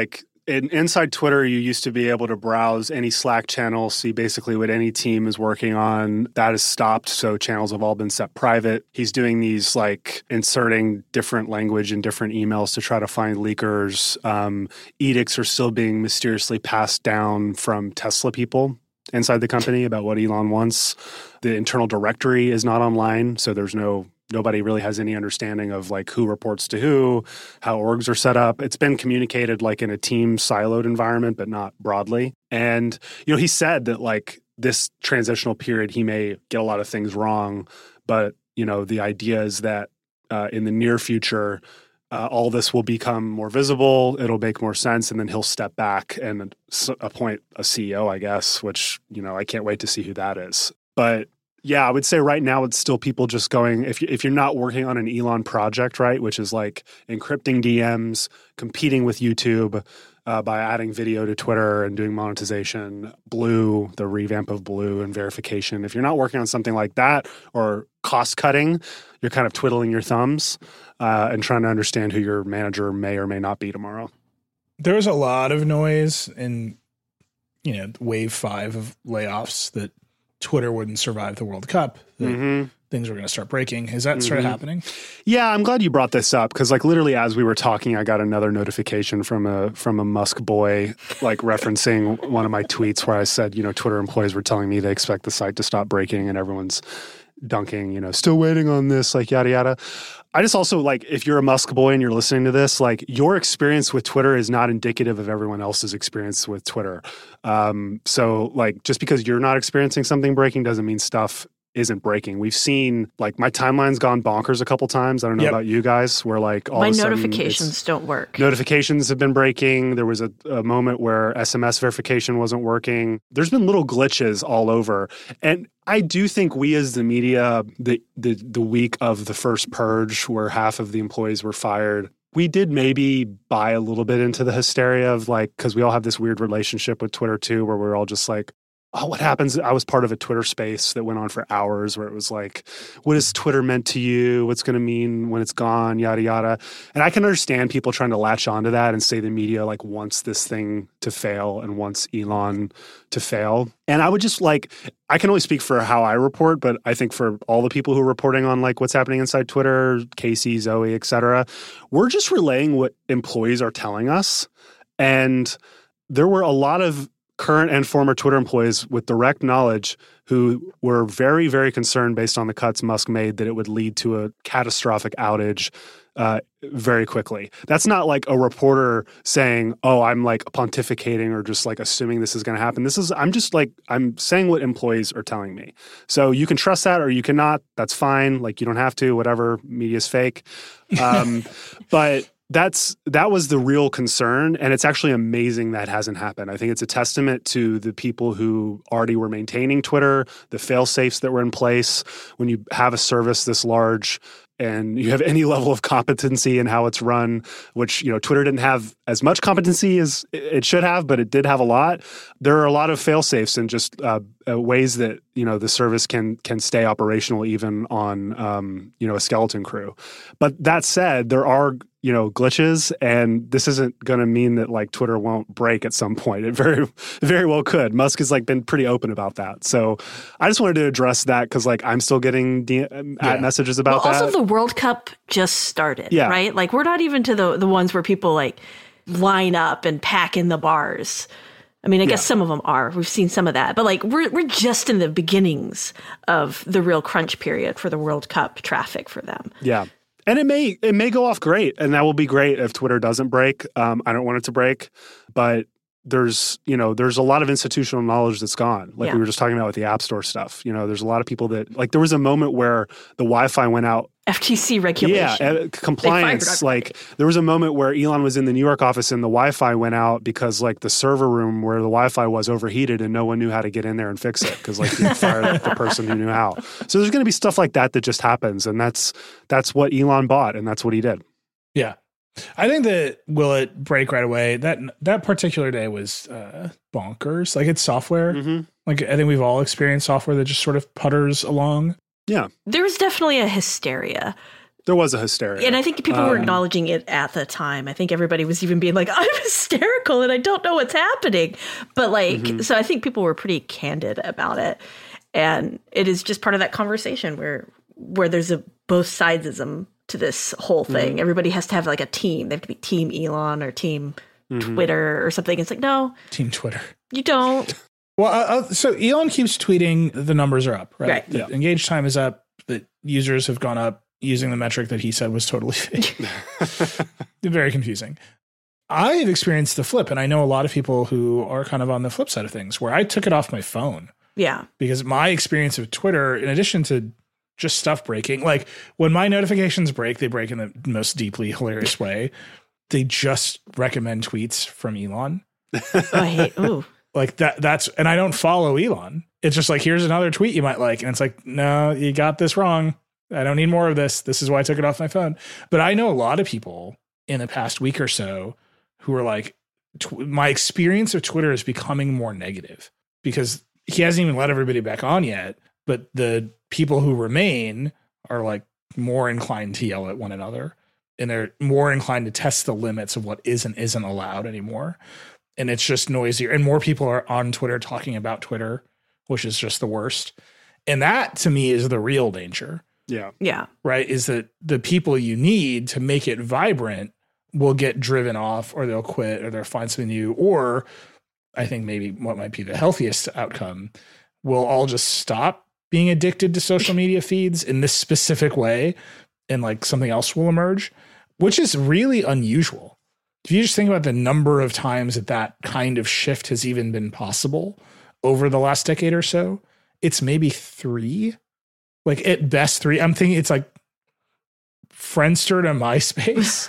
in, inside Twitter, you used to be able to browse any Slack channel, see basically what any team is working on. That has stopped, so channels have all been set private. He's doing these like inserting different language in different emails to try to find leakers. Um, edicts are still being mysteriously passed down from Tesla people inside the company about what Elon wants. The internal directory is not online, so there's no nobody really has any understanding of like who reports to who, how orgs are set up. It's been communicated like in a team siloed environment, but not broadly. And, you know, he said that like this transitional period, he may get a lot of things wrong, but, you know, the idea is that uh, in the near future, uh, all this will become more visible, it'll make more sense, and then he'll step back and appoint a C E O, I guess, which, you know, I can't wait to see who that is. But yeah, I would say right now it's still people just going, if, you, if you're not working on an Elon project, right, which is like encrypting D Ms, competing with YouTube uh, by adding video to Twitter and doing monetization, Blue, the revamp of Blue and verification. If you're not working on something like that or cost cutting, you're kind of twiddling your thumbs uh, and trying to understand who your manager may or may not be tomorrow. There was a lot of noise in, you know, wave five of layoffs that Twitter wouldn't survive the World Cup, that mm-hmm. things were going to start breaking. Is that mm-hmm. sort of happening? Yeah, I'm glad you brought this up because, like, literally as we were talking, I got another notification from a from a Musk boy, like referencing one of my tweets where I said, you know, Twitter employees were telling me they expect the site to stop breaking, and everyone's dunking, you know, still waiting on this, like yada yada. I just also like, if you're a Musk boy and you're listening to this, like your experience with Twitter is not indicative of everyone else's experience with Twitter. Um, so like, just because you're not experiencing something breaking doesn't mean stuff isn't breaking. We've seen like my timeline's gone bonkers a couple times. I don't know yep. about you guys, where like all my of a sudden notifications don't work. Notifications have been breaking. There was a, a moment where S M S verification wasn't working. There's been little glitches all over. And I do think we as the media, the the the week of the first purge where half of the employees were fired, we did maybe buy a little bit into the hysteria of like, because we all have this weird relationship with Twitter too, where we're all just like, oh, what happens? I was part of a Twitter space that went on for hours where it was like, what is Twitter meant to you? What's going to mean when it's gone? Yada, yada. And I can understand people trying to latch onto that and say the media like wants this thing to fail and wants Elon to fail. And I would just like, I can only speak for how I report, but I think for all the people who are reporting on like what's happening inside Twitter, Casey, Zoe, et cetera, we're just relaying what employees are telling us. And there were a lot of current and former Twitter employees with direct knowledge who were very, very concerned based on the cuts Musk made that it would lead to a catastrophic outage uh, very quickly. That's not like a reporter saying, oh, I'm like pontificating or just like assuming this is going to happen. This is, I'm just like, I'm saying what employees are telling me. So you can trust that or you cannot. That's fine. Like you don't have to, whatever, media's fake. Um, but That's that was the real concern, and it's actually amazing that hasn't happened. I think it's a testament to the people who already were maintaining Twitter, the fail-safes that were in place. When you have a service this large and you have any level of competency in how it's run, which, you know, Twitter didn't have as much competency as it should have, but it did have a lot. There are a lot of fail-safes and just uh, uh, ways that, you know, the service can can stay operational even on, um, you know, a skeleton crew. But that said, there are, you know, glitches, and this isn't going to mean that like Twitter won't break at some point. It very, very well could. Musk has like been pretty open about that. So I just wanted to address that because like I'm still getting D- yeah. messages about well, that. Also, the World Cup just started, yeah. right? Like we're not even to the the ones where people like line up and pack in the bars. I mean, I guess yeah. some of them are. We've seen some of that, but like we're we're just in the beginnings of the real crunch period for the World Cup traffic for them. Yeah. And it may it may go off great, and that will be great if Twitter doesn't break. Um, I don't want it to break, but there's you know there's a lot of institutional knowledge that's gone. Like yeah. we were just talking about with the App Store stuff. You know, there's a lot of people that like there was a moment where the Wi-Fi went out. F T C regulation. Yeah, uh, compliance. Like there was a moment where Elon was in the New York office and the Wi-Fi went out because like the server room where the Wi-Fi was overheated and no one knew how to get in there and fix it because like you fired the person who knew how. So there's going to be stuff like that that just happens, and that's that's what Elon bought, and that's what he did. Yeah, I think that will it break right away? That that particular day was uh, bonkers. Like it's software. Mm-hmm. Like I think we've all experienced software that just sort of putters along. Yeah. There was definitely a hysteria There was a hysteria. And I think people were Um, acknowledging it at the time. I think everybody was even being like, I'm hysterical and I don't know what's happening. But like, Mm-hmm. so I think people were pretty candid about it. And it is just part of that conversation where where there's a both sidesism to this whole thing. Mm-hmm. Everybody has to have like a team. They have to be team Elon or team Mm-hmm. Twitter or something. It's like, no, Team Twitter. you don't. Well, uh, uh, so Elon keeps tweeting the numbers are up, right? Right. The Yeah. engaged time is up. The users have gone up using the metric that he said was totally fake. Very confusing. I've experienced the flip, and I know a lot of people who are kind of on the flip side of things, where I took it off my phone Yeah. because my experience of Twitter, in addition to just stuff breaking, like when my notifications break, they break in the most deeply hilarious way. They just recommend tweets from Elon. Oh, I hate, ooh. Like that, that's, and I don't follow Elon. It's just like, here's another tweet you might like. And it's like, no, you got this wrong. I don't need more of this. This is why I took it off my phone. But I know a lot of people in the past week or so who are like, tw- my experience of Twitter is becoming more negative because he hasn't even let everybody back on yet. But the people who remain are like more inclined to yell at one another. And they're more inclined to test the limits of what is and isn't allowed anymore. And it's just noisier. And more people are on Twitter talking about Twitter, which is just the worst. And that to me is the real danger, yeah. Yeah. right? Is that the people you need to make it vibrant will get driven off, or they'll quit, or they'll find something new. Or I think maybe what might be the healthiest outcome, we'll all just stop being addicted to social media feeds in this specific way. And like something else will emerge, which is really unusual. If you just think about the number of times that that kind of shift has even been possible over the last decade or so, it's maybe three, like at best three. I'm thinking it's like Friendster to MySpace,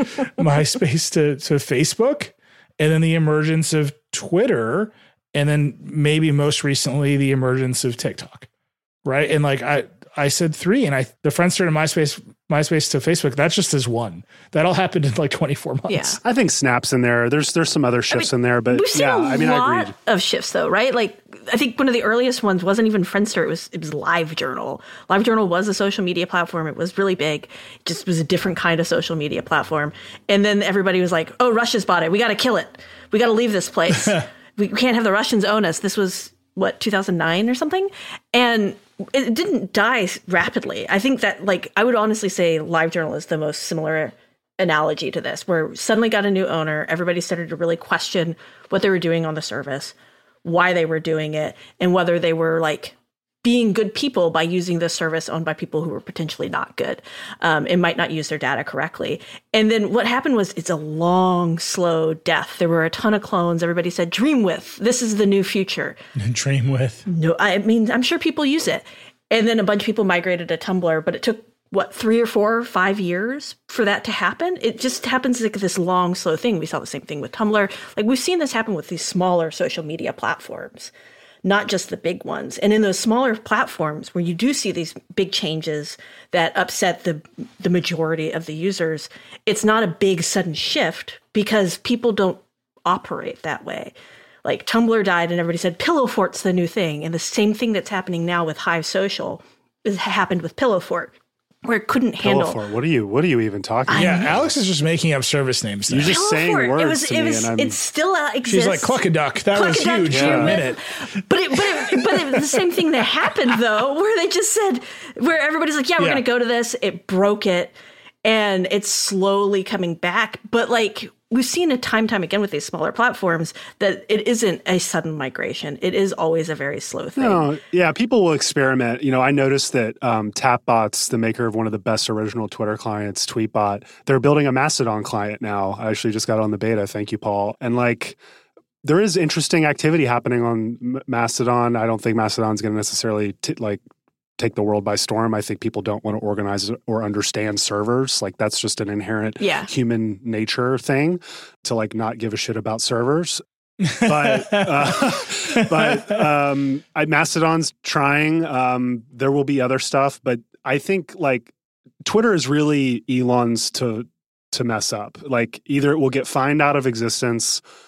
MySpace to, to Facebook, and then the emergence of Twitter, and then maybe most recently the emergence of TikTok, right? And like I, I said three, and I the Friendster to MySpace, MySpace to Facebook, that's just as one. That all happened in like twenty-four months. Yeah. I think Snap's in there. There's there's some other shifts in there, but We've seen yeah, a I mean, lot I agreed. of shifts though, right? Like I think one of the earliest ones wasn't even Friendster. It was it was LiveJournal. LiveJournal was a social media platform. It was really big. It just was a different kind of social media platform. And then everybody was like, "Oh, Russia's bought it. We got to kill it. We got to leave this place. We can't have the Russians own us." This was what two thousand nine or something, and it didn't die rapidly. I think that like I would honestly say LiveJournal is the most similar analogy to this, where suddenly got a new owner, everybody started to really question what they were doing on the service, why they were doing it, and whether they were like being good people by using this service owned by people who were potentially not good um, and might not use their data correctly. And then what happened was it's a long, slow death. There were a ton of clones. Everybody said, dream with, this is the new future. Dream with. No, I mean, I'm sure people use it. And then a bunch of people migrated to Tumblr, but it took, what, three or four or five years for that to happen? It just happens like this long, slow thing. We saw the same thing with Tumblr. Like we've seen this happen with these smaller social media platforms, not just the big ones. And in those smaller platforms where you do see these big changes that upset the the majority of the users, it's not a big sudden shift because people don't operate that way. Like Tumblr died and everybody said Pillow Fort's the new thing. And the same thing that's happening now with Hive Social is happened with Pillow Fort, where it couldn't handle. Pillowfort. What are you? What are you even talking about? Yeah, Alex is just making up service names. You're Now. just saying Pillowfort. words It was, to it me, was, and I'm. it still uh, exists. She's like Cluckaduck. That was Cluckaduck, huge dream for a with- minute. But it, but it, but it was the same thing that happened though, where they just said, where everybody's like, yeah, we're Yeah. going to go to this. It broke it, and it's slowly coming back. But like we've seen it time and time again with these smaller platforms that it isn't a sudden migration. It is always a very slow thing. No, yeah, people will experiment. You know, I noticed that um, Tapbots, the maker of one of the best original Twitter clients, Tweetbot, they're building a Mastodon client now. I actually just got on the beta. Thank you, Paul. And like, there is interesting activity happening on M- Mastodon. I don't think Mastodon's going to necessarily t- like take the world by storm. I think people don't want to organize or understand servers. Like that's just an inherent Yeah. human nature thing to like not give a shit about servers. but uh, but um, I, Mastodon's trying. Um, there will be other stuff, but I think like Twitter is really Elon's to to mess up. Like either it will get fined out of existence,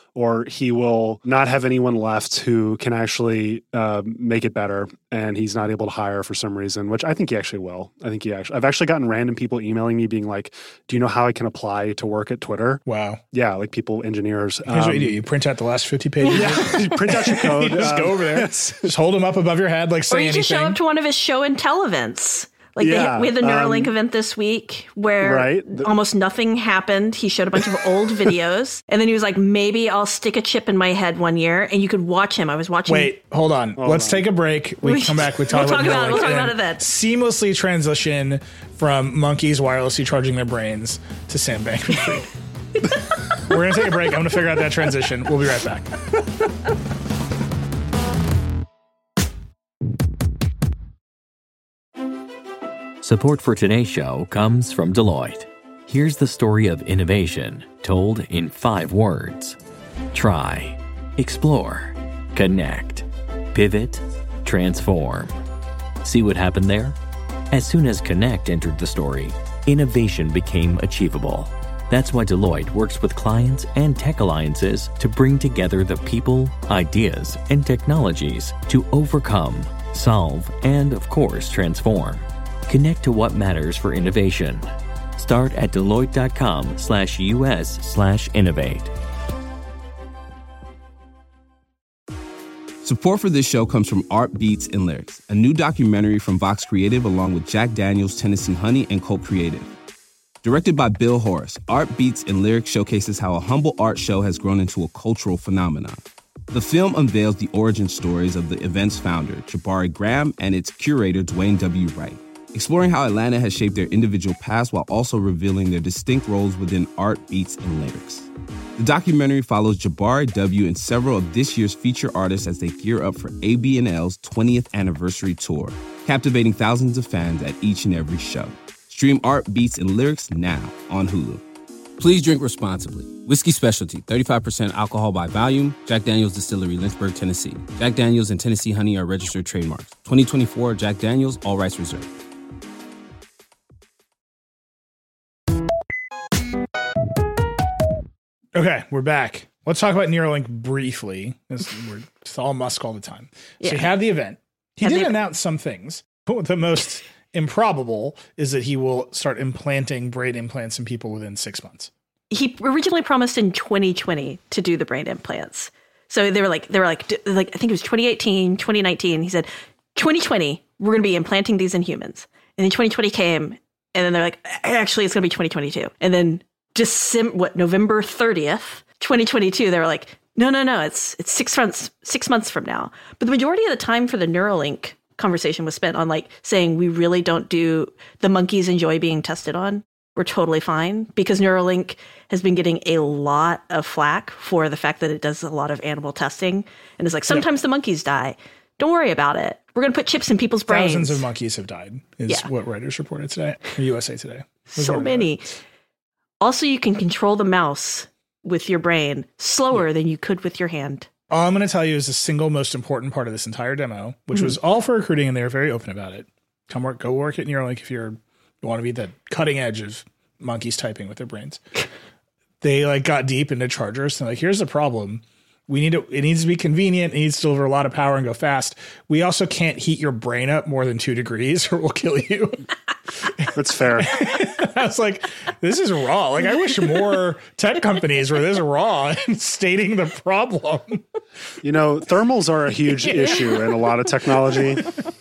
or he will not have anyone left who can actually uh, make it better, and he's not able to hire for some reason, which I think he actually will. I think he actually, I've actually gotten random people emailing me being like, do you know how I can apply to work at Twitter? Wow. Yeah, like people, engineers. Here's um, what you do. You print out the last fifty pages. Yeah, you print out your code. You just um, go over there. Just hold them up above your head like say Or you anything. just show up to one of his show and tell events. Like Yeah, they, we had the Neuralink um, event this week where right. The- almost nothing happened. He showed a bunch of old videos, and then he was like, maybe I'll stick a chip in my head one year, and you could watch him. I was watching. Wait, hold on. Hold Let's on. take a break. We, We- come back. We talk we'll about talk about it. Neuralink, We'll talk and about it then. Seamlessly transition from monkeys wirelessly charging their brains to Sam Bankman-Fried. We're going to take a break. I'm going to figure out that transition. We'll be right back. Support for today's show comes from Deloitte. Here's the story of innovation told in five words. Try, explore, connect, pivot, transform. See what happened there? As soon as connect entered the story, innovation became achievable. That's why Deloitte works with clients and tech alliances to bring together the people, ideas, and technologies to overcome, solve, and of course, transform. Connect to what matters for innovation. Start at Deloitte.com slash US slash innovate. Support for this show comes from Art Beats and Lyrics, a new documentary from Vox Creative along with Jack Daniels, Tennessee Honey, and Colt Creative. Directed by Bill Horace, Art Beats and Lyrics showcases how a humble art show has grown into a cultural phenomenon. The film unveils the origin stories of the event's founder, Jabari Graham, and its curator, Dwayne W. Wright, exploring how Atlanta has shaped their individual paths while also revealing their distinct roles within art, beats, and lyrics. The documentary follows Jabari W. and several of this year's feature artists as they gear up for A B N L's twentieth anniversary tour, captivating thousands of fans at each and every show. Stream Art, Beats, and Lyrics now on Hulu. Please drink responsibly. Whiskey Specialty, thirty-five percent alcohol by volume. Jack Daniel's Distillery, Lynchburg, Tennessee. Jack Daniel's and Tennessee Honey are registered trademarks. twenty twenty-four Jack Daniel's, all rights reserved. Okay, we're back. Let's talk about Neuralink briefly. This, we're, it's all Musk all the time. So Yeah. you had the event. He Had did the- announce some things. The most improbable is that he will start implanting brain implants in people within six months. He originally promised in twenty twenty to do the brain implants. So they were like, they were like, d- like I think it was twenty eighteen, twenty nineteen. He said, twenty twenty, we're going to be implanting these in humans. And then twenty twenty came, and then they're like, actually, it's going to be twenty twenty-two. And then December, what, November thirtieth, twenty twenty-two, they were like, no, no, no, it's it's six months, six months from now. But the majority of the time for the Neuralink conversation was spent on like saying we really don't do the monkeys enjoy being tested on. We're totally fine because Neuralink has been getting a lot of flack for the fact that it does a lot of animal testing. And it's like, sometimes the monkeys die. Don't worry about it. We're going to put chips in people's brains. Thousands of monkeys have died, is Yeah. what Reuters reported today, or U S A Today. Was So what it many. was. Also, you can control the mouse with your brain slower than you could with your hand. All I'm going to tell you is the single most important part of this entire demo, which Mm-hmm. was all for recruiting, and they were very open about it. Come work, go work at Neuralink if you're you want to be the cutting edge of monkeys typing with their brains. They like got deep into chargers and like, here's the problem. We need to, it needs to be convenient. It needs to deliver a lot of power and go fast. We also can't heat your brain up more than two degrees or we'll kill you. That's fair. I was like, this is raw. Like, I wish more tech companies were this raw in stating the problem. You know, thermals are a huge issue in a lot of technology.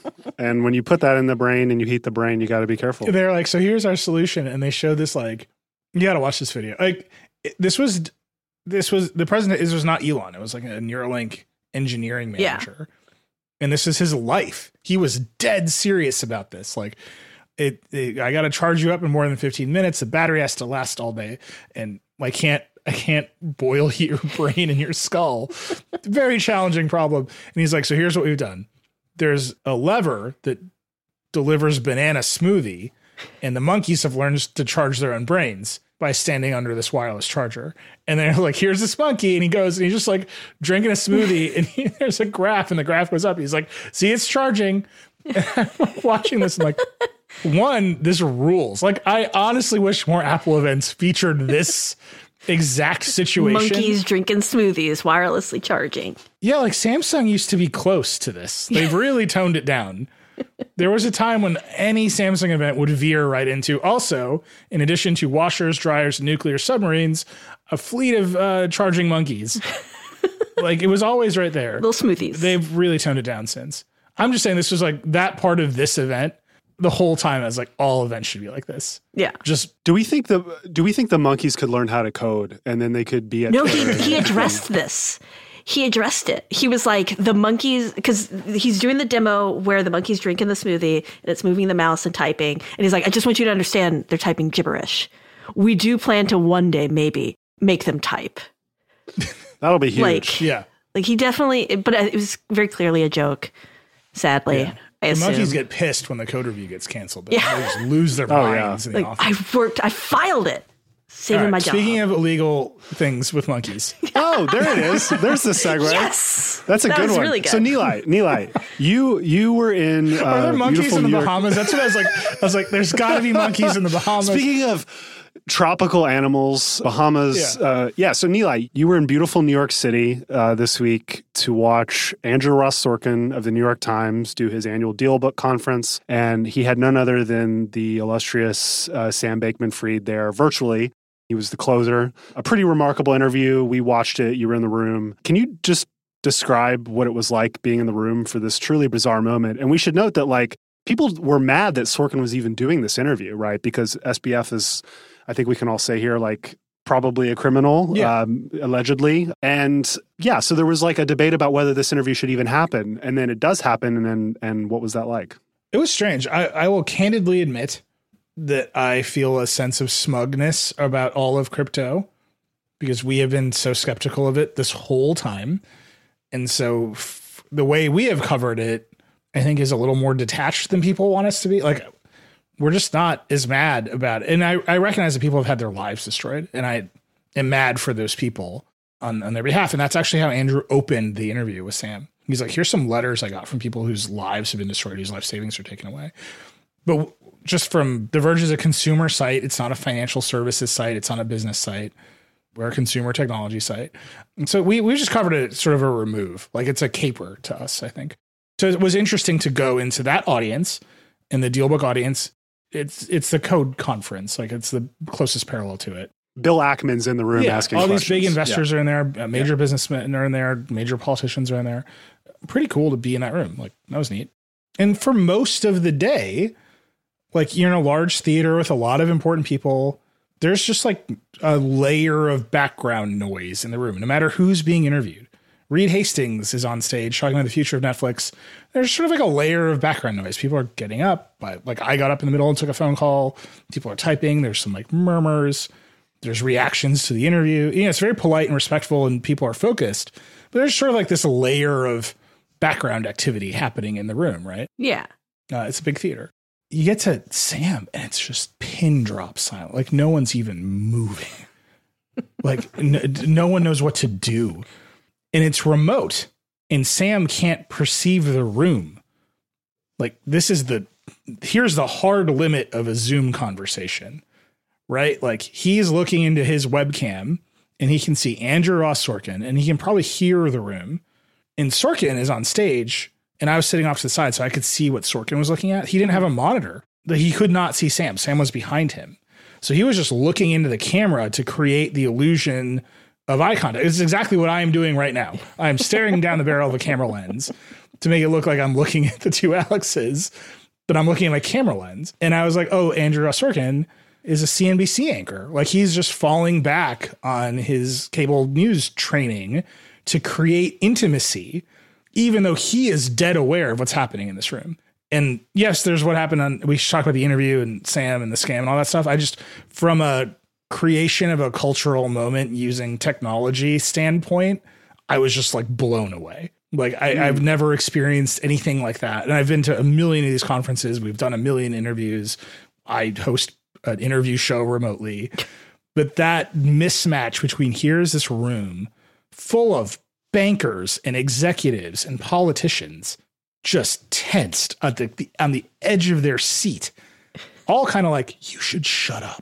And when you put that in the brain and you heat the brain, you got to be careful. They're like, so here's our solution. And they showed this, like, you got to watch this video. Like, it- this was, this was, the president, this was not Elon. It was like a Neuralink engineering Yeah. manager. And this is his life. He was dead serious about this. Like, it, it I got to charge you up in more than fifteen minutes. The battery has to last all day. And I can't, I can't boil your brain and your skull. Very challenging problem. And he's like, so here's what we've done. There's a lever that delivers banana smoothie, and the monkeys have learned to charge their own brains by standing under this wireless charger. And they're like, here's this monkey. And he goes, and he's just like drinking a smoothie, and he, there's a graph, and the graph goes up. He's like, see, it's charging. And I'm watching this, and like, one, this rules. Like, I honestly wish more Apple events featured this exact situation. Monkeys drinking smoothies, wirelessly charging. Yeah, like Samsung used to be close to this. They've really toned it down. There was a time when any Samsung event would veer right into, also, in addition to washers, dryers, and nuclear submarines, a fleet of uh, charging monkeys. Like, it was always right there. Little smoothies. They've really toned it down since. I'm just saying this was like that part of this event. The whole time I was like, all events should be like this. Yeah. Just Do we think the do we think the monkeys could learn how to code and then they could be at No, Twitter he, he and- addressed this. He addressed it. He was like, the monkeys, because he's doing the demo where the monkey's drinking the smoothie and it's moving the mouse and typing. And he's like, I just want you to understand they're typing gibberish. We do plan to one day maybe make them type. That'll be huge. Like, yeah. like he definitely, but it was very clearly a joke, sadly. Yeah. I The assume. monkeys get pissed when the code review gets canceled. They Yeah. just lose their Oh, yeah. minds in the Like, office. I worked, I filed it. Saving All right, my job. Speaking of illegal things with monkeys. Oh, there it is. There's the segue. yes. That's a That good was one. really good. So Nilay, Nilay, you you were in uh, Are there monkeys beautiful in the New York- Bahamas? That's what I was like. I was like, there's got to be monkeys in the Bahamas. Speaking of tropical animals, Bahamas. Yeah. Uh, yeah. So Nilay, you were in beautiful New York City uh, this week to watch Andrew Ross Sorkin of the New York Times do his annual DealBook conference, and he had none other than the illustrious uh, Sam Bankman-Fried there virtually. He was the closer. A pretty remarkable interview. We watched it. You were in the room. Can you just describe what it was like being in the room for this truly bizarre moment? And we should note that, like, people were mad that Sorkin was even doing this interview, right? Because S B F is, I think we can all say here, like, probably a criminal, Yeah. um, allegedly. And yeah, so there was like a debate about whether this interview should even happen. And then it does happen. And then, and what was that like? It was strange. I, I will candidly admit that I feel a sense of smugness about all of crypto because we have been so skeptical of it this whole time. And so f- the way we have covered it, I think, is a little more detached than people want us to be. Like, we're just not as mad about it. And I, I recognize that people have had their lives destroyed, and I am mad for those people on, on their behalf. And that's actually how Andrew opened the interview with Sam. He's like, here's some letters I got from people whose lives have been destroyed, whose life savings are taken away. But just from The Verge is a consumer site. It's not a financial services site. It's not a business site. We're a consumer technology site. And so we, we just covered it sort of a remove. Like, it's a caper to us, I think. So it was interesting to go into that audience and the DealBook audience. It's it's the code conference. Like, it's the closest parallel to it. Bill Ackman's in the room Yeah, asking all questions. these big investors Yeah. are in there. Uh, major businessmen are in there. Major politicians are in there. Pretty cool to be in that room. Like, that was neat. And for most of the day, like, you're in a large theater with a lot of important people. There's just like a layer of background noise in the room, no matter who's being interviewed. Reed Hastings is on stage talking about the future of Netflix. There's sort of like a layer of background noise. People are getting up. But like, I got up in the middle and took a phone call. People are typing. There's some like murmurs. There's reactions to the interview. You know, it's very polite and respectful, and people are focused. But there's sort of like this layer of background activity happening in the room, right? Yeah. Uh, it's a big theater. You get to Sam, and it's just pin drop silent. Like, no one's even moving. Like, n- no one knows what to do. And it's remote, and Sam can't perceive the room. Like, this is the, here's the hard limit of a Zoom conversation, right? Like, he's looking into his webcam, and he can see Andrew Ross Sorkin, and he can probably hear the room. And Sorkin is on stage, and I was sitting off to the side so I could see what Sorkin was looking at. He didn't have a monitor. He could not see Sam. Sam was behind him. So he was just looking into the camera to create the illusion of eye contact. It's exactly what I am doing right now. I'm staring down the barrel of a camera lens to make it look like I'm looking at the two Alexes, but I'm looking at my camera lens. And I was like, oh, Andrew Ross Sorkin is a C N B C anchor. Like, he's just falling back on his cable news training to create intimacy, even though he is dead aware of what's happening in this room. And yes, there's what happened on, we should talk about the interview and Sam and the scam and all that stuff. I just, from a creation of a cultural moment using technology standpoint, I was just like blown away. Like, I, mm. I've never experienced anything like that. And I've been to a million of these conferences. We've done a million interviews. I host an interview show remotely. But that mismatch between here's this room full of bankers and executives and politicians just tensed at the, the on the edge of their seat, all kind of like, you should shut up.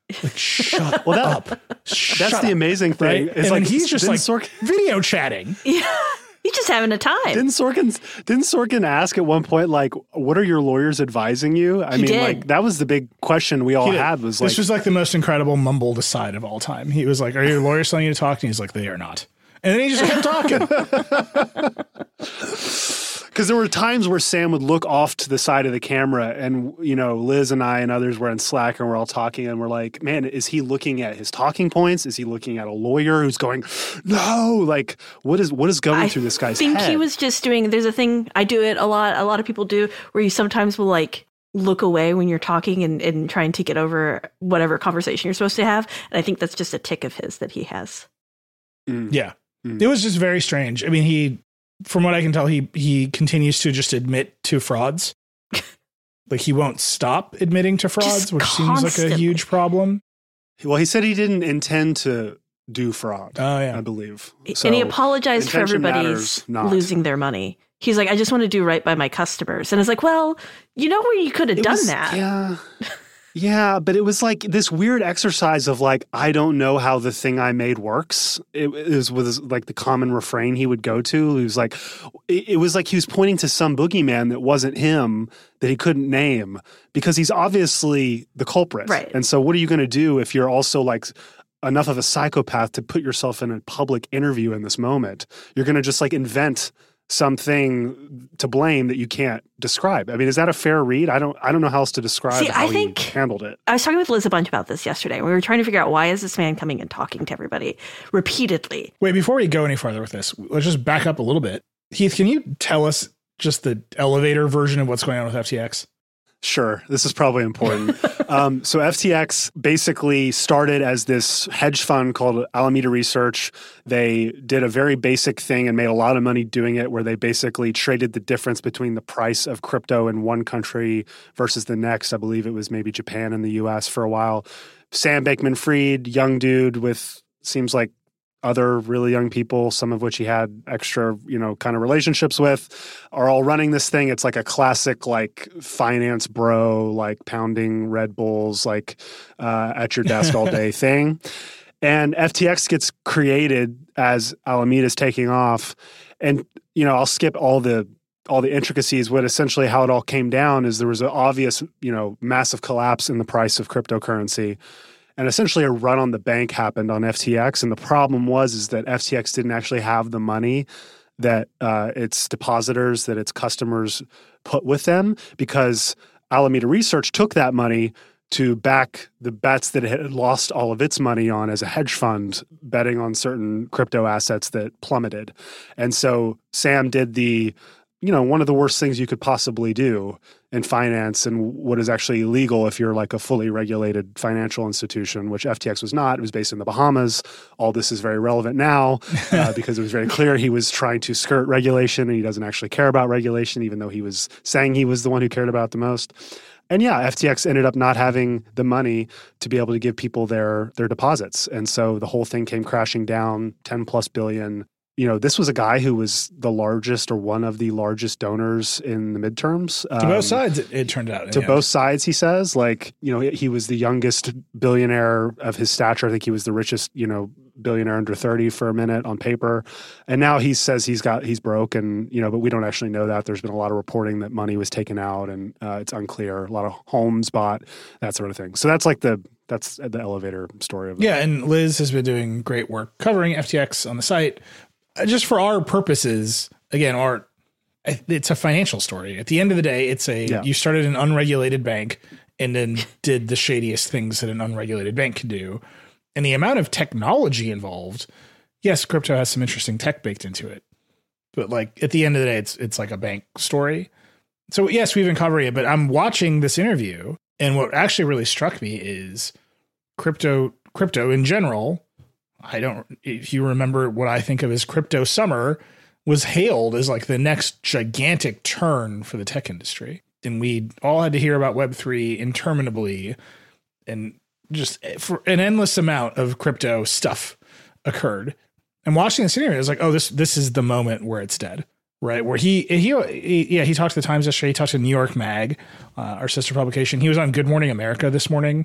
Like, shut well, that, up. Shut that's up, the amazing thing. right? It's and like he's just like Sorkin, video chatting. Yeah. He's just having a time. Didn't Sorkin didn't Sorkin ask at one point, like, what are your lawyers advising you? I he mean, did. like, that was the big question we all had was like, this was like the most incredible mumbled aside of all time. He was like, are your lawyers telling you to talk? And he's like, they are not. And then he just kept talking. Because there were times where Sam would look off to the side of the camera and, you know, Liz and I and others were in Slack and we're all talking and we're like, man, is he looking at his talking points? Is he looking at a lawyer who's going, no, like, what is what is going I through this guy's think head? he was just doing, there's a thing, I do it a lot, a lot of people do, where you sometimes will like look away when you're talking and, and try and take it over whatever conversation you're supposed to have. And I think that's just a tick of his that he has. Mm. Yeah. Mm. It was just very strange. I mean, he, from what I can tell, he he continues to just admit to frauds. Like, he won't stop admitting to frauds, Just which seems like a huge problem. Well, he said he didn't intend to do fraud, Oh, yeah. I believe. and So, he apologized for intention everybody's matters not. losing their money. He's like, I just want to do right by my customers. And it's like, well, you know where you could have It done was- that. Yeah. Yeah, but it was like this weird exercise of like, I don't know how the thing I made works. It, it was, was like the common refrain he would go to. He was like, it, it was like he was pointing to some boogeyman that wasn't him that he couldn't name because he's obviously the culprit. Right. And so what are you going to do if you're also like enough of a psychopath to put yourself in a public interview in this moment? You're going to just like invent something to blame that you can't describe. I mean, is that a fair read? I don't I don't know how else to describe See, how I think- he handled it. I was talking with Liz a bunch about this yesterday. We were trying to figure out, why is this man coming and talking to everybody repeatedly? Wait, before we go any further with this, let's just back up a little bit. Heath, can you tell us just the elevator version of what's going on with F T X? Sure. This is probably important. um, so F T X basically started as this hedge fund called Alameda Research. They did a very basic thing and made a lot of money doing it, where they basically traded the difference between the price of crypto in one country versus the next. I believe it was maybe Japan and the U S for a while. Sam Bankman-Fried, young dude with seems like other really young people, some of which he had extra, you know, kind of relationships with, are all running this thing. It's like a classic, like, finance bro, like pounding Red Bulls, like uh, at your desk all day thing. And F T X gets created as Alameda's taking off. And, you know, I'll skip all the all the intricacies. What essentially how it all came down is there was an obvious, you know, massive collapse in the price of cryptocurrency. And essentially a run on the bank happened on F T X. And the problem was is that F T X didn't actually have the money that uh, its depositors, that its customers put with them, because Alameda Research took that money to back the bets that it had lost all of its money on as a hedge fund, betting on certain crypto assets that plummeted. And so Sam did the, you know, one of the worst things you could possibly do in finance and what is actually illegal if you're like a fully regulated financial institution, which F T X was not. It was based in the Bahamas. All this is very relevant now uh, because it was very clear he was trying to skirt regulation and he doesn't actually care about regulation, even though he was saying he was the one who cared about it the most. And yeah, F T X ended up not having the money to be able to give people their their deposits. And so the whole thing came crashing down, ten plus billion. You know, this was a guy who was the largest or one of the largest donors in the midterms. To um, both sides, it, it turned out. To yeah. both sides, he says. Like, you know, he, he was the youngest billionaire of his stature. I think he was the richest, you know, billionaire under thirty for a minute on paper. And now he says he's got he's broke, and, you know, but we don't actually know that. There's been a lot of reporting that money was taken out, and uh, it's unclear. A lot of homes bought, that sort of thing. So that's like the that's the elevator story of it. Yeah, and Liz has been doing great work covering F T X on the site. Just for our purposes, again, our it's a financial story. At the end of the day, it's a Yeah. you started an unregulated bank and then did the shadiest things that an unregulated bank can do. And the amount of technology involved, yes, crypto has some interesting tech baked into it. But like at the end of the day, it's it's like a bank story. So yes, we've been covering it, but I'm watching this interview, and what actually really struck me is crypto crypto in general. I don't, if you remember what I think of as crypto summer, was hailed as like the next gigantic turn for the tech industry. And we all had to hear about Web three interminably, and just for an endless amount of crypto stuff occurred. And watching this interview, I was like, oh, this, this is the moment where it's dead, right? Where he, he, he yeah, he talked to the Times yesterday. He talked to New York Mag, uh, our sister publication. He was on Good Morning America this morning.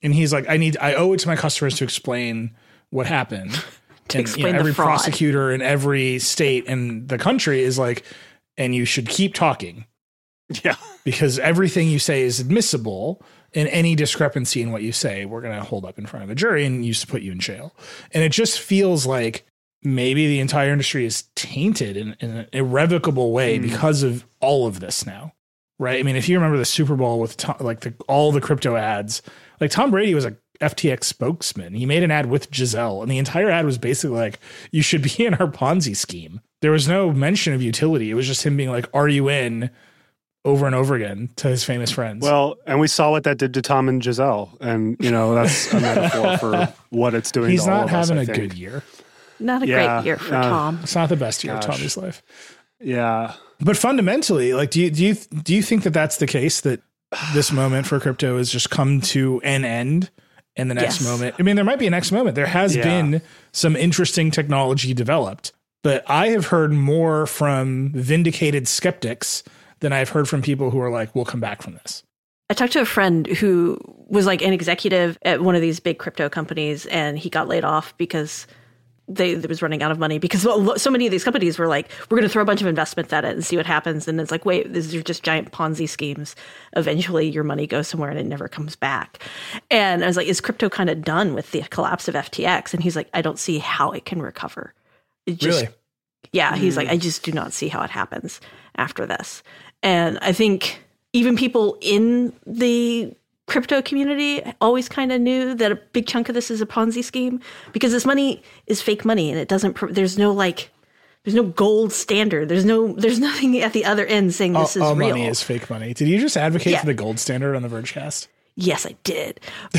And he's like, I need, I owe it to my customers to explain what happened. to and, explain you know, every the fraud. prosecutor in every state in the country is like, and you should keep talking. Yeah. Because everything you say is admissible, and any discrepancy in what you say, we're going to hold up in front of a jury and use to put you in jail. And it just feels like maybe the entire industry is tainted in, in an irrevocable way mm. because of all of this now. Right. I mean, if you remember the Super Bowl with Tom, like the, all the crypto ads, like Tom Brady was a F T X spokesman. He made an ad with Giselle, and the entire ad was basically like, you should be in our Ponzi scheme. There was no mention of utility. It was just him being like, are you in, over and over again to his famous friends. Well, and we saw what that did to Tom and Giselle. And, you know, that's a metaphor for what it's doing He's to all not of us, having I a think. good year. Not a Yeah, great year for uh, Tom. It's not the best year Gosh. of Tommy's life. Yeah. But fundamentally, like, do you, do you, do you think that that's the case, that this moment for crypto has just come to an end? And the next Yes. moment, I mean, there might be a next moment. There has Yeah. been some interesting technology developed, but I have heard more from vindicated skeptics than I've heard from people who are like, we'll come back from this. I talked to a friend who was like an executive at one of these big crypto companies, and he got laid off because they, they was running out of money, because well, so many of these companies were like, we're going to throw a bunch of investments at it and see what happens. And it's like, wait, these are just giant Ponzi schemes. Eventually your money goes somewhere and it never comes back. And I was like, is crypto kind of done with the collapse of F T X? And he's like, I don't see how it can recover. It just, Really? Yeah. He's like, I just do not see how it happens after this. And I think even people in the crypto community always kind of knew that a big chunk of this is a Ponzi scheme, because this money is fake money, and it doesn't, pro- there's no like, there's no gold standard. There's no, there's nothing at the other end saying this all, is all real. money is fake money. Did you just advocate Yeah. for the gold standard on the Vergecast? Yes, I did.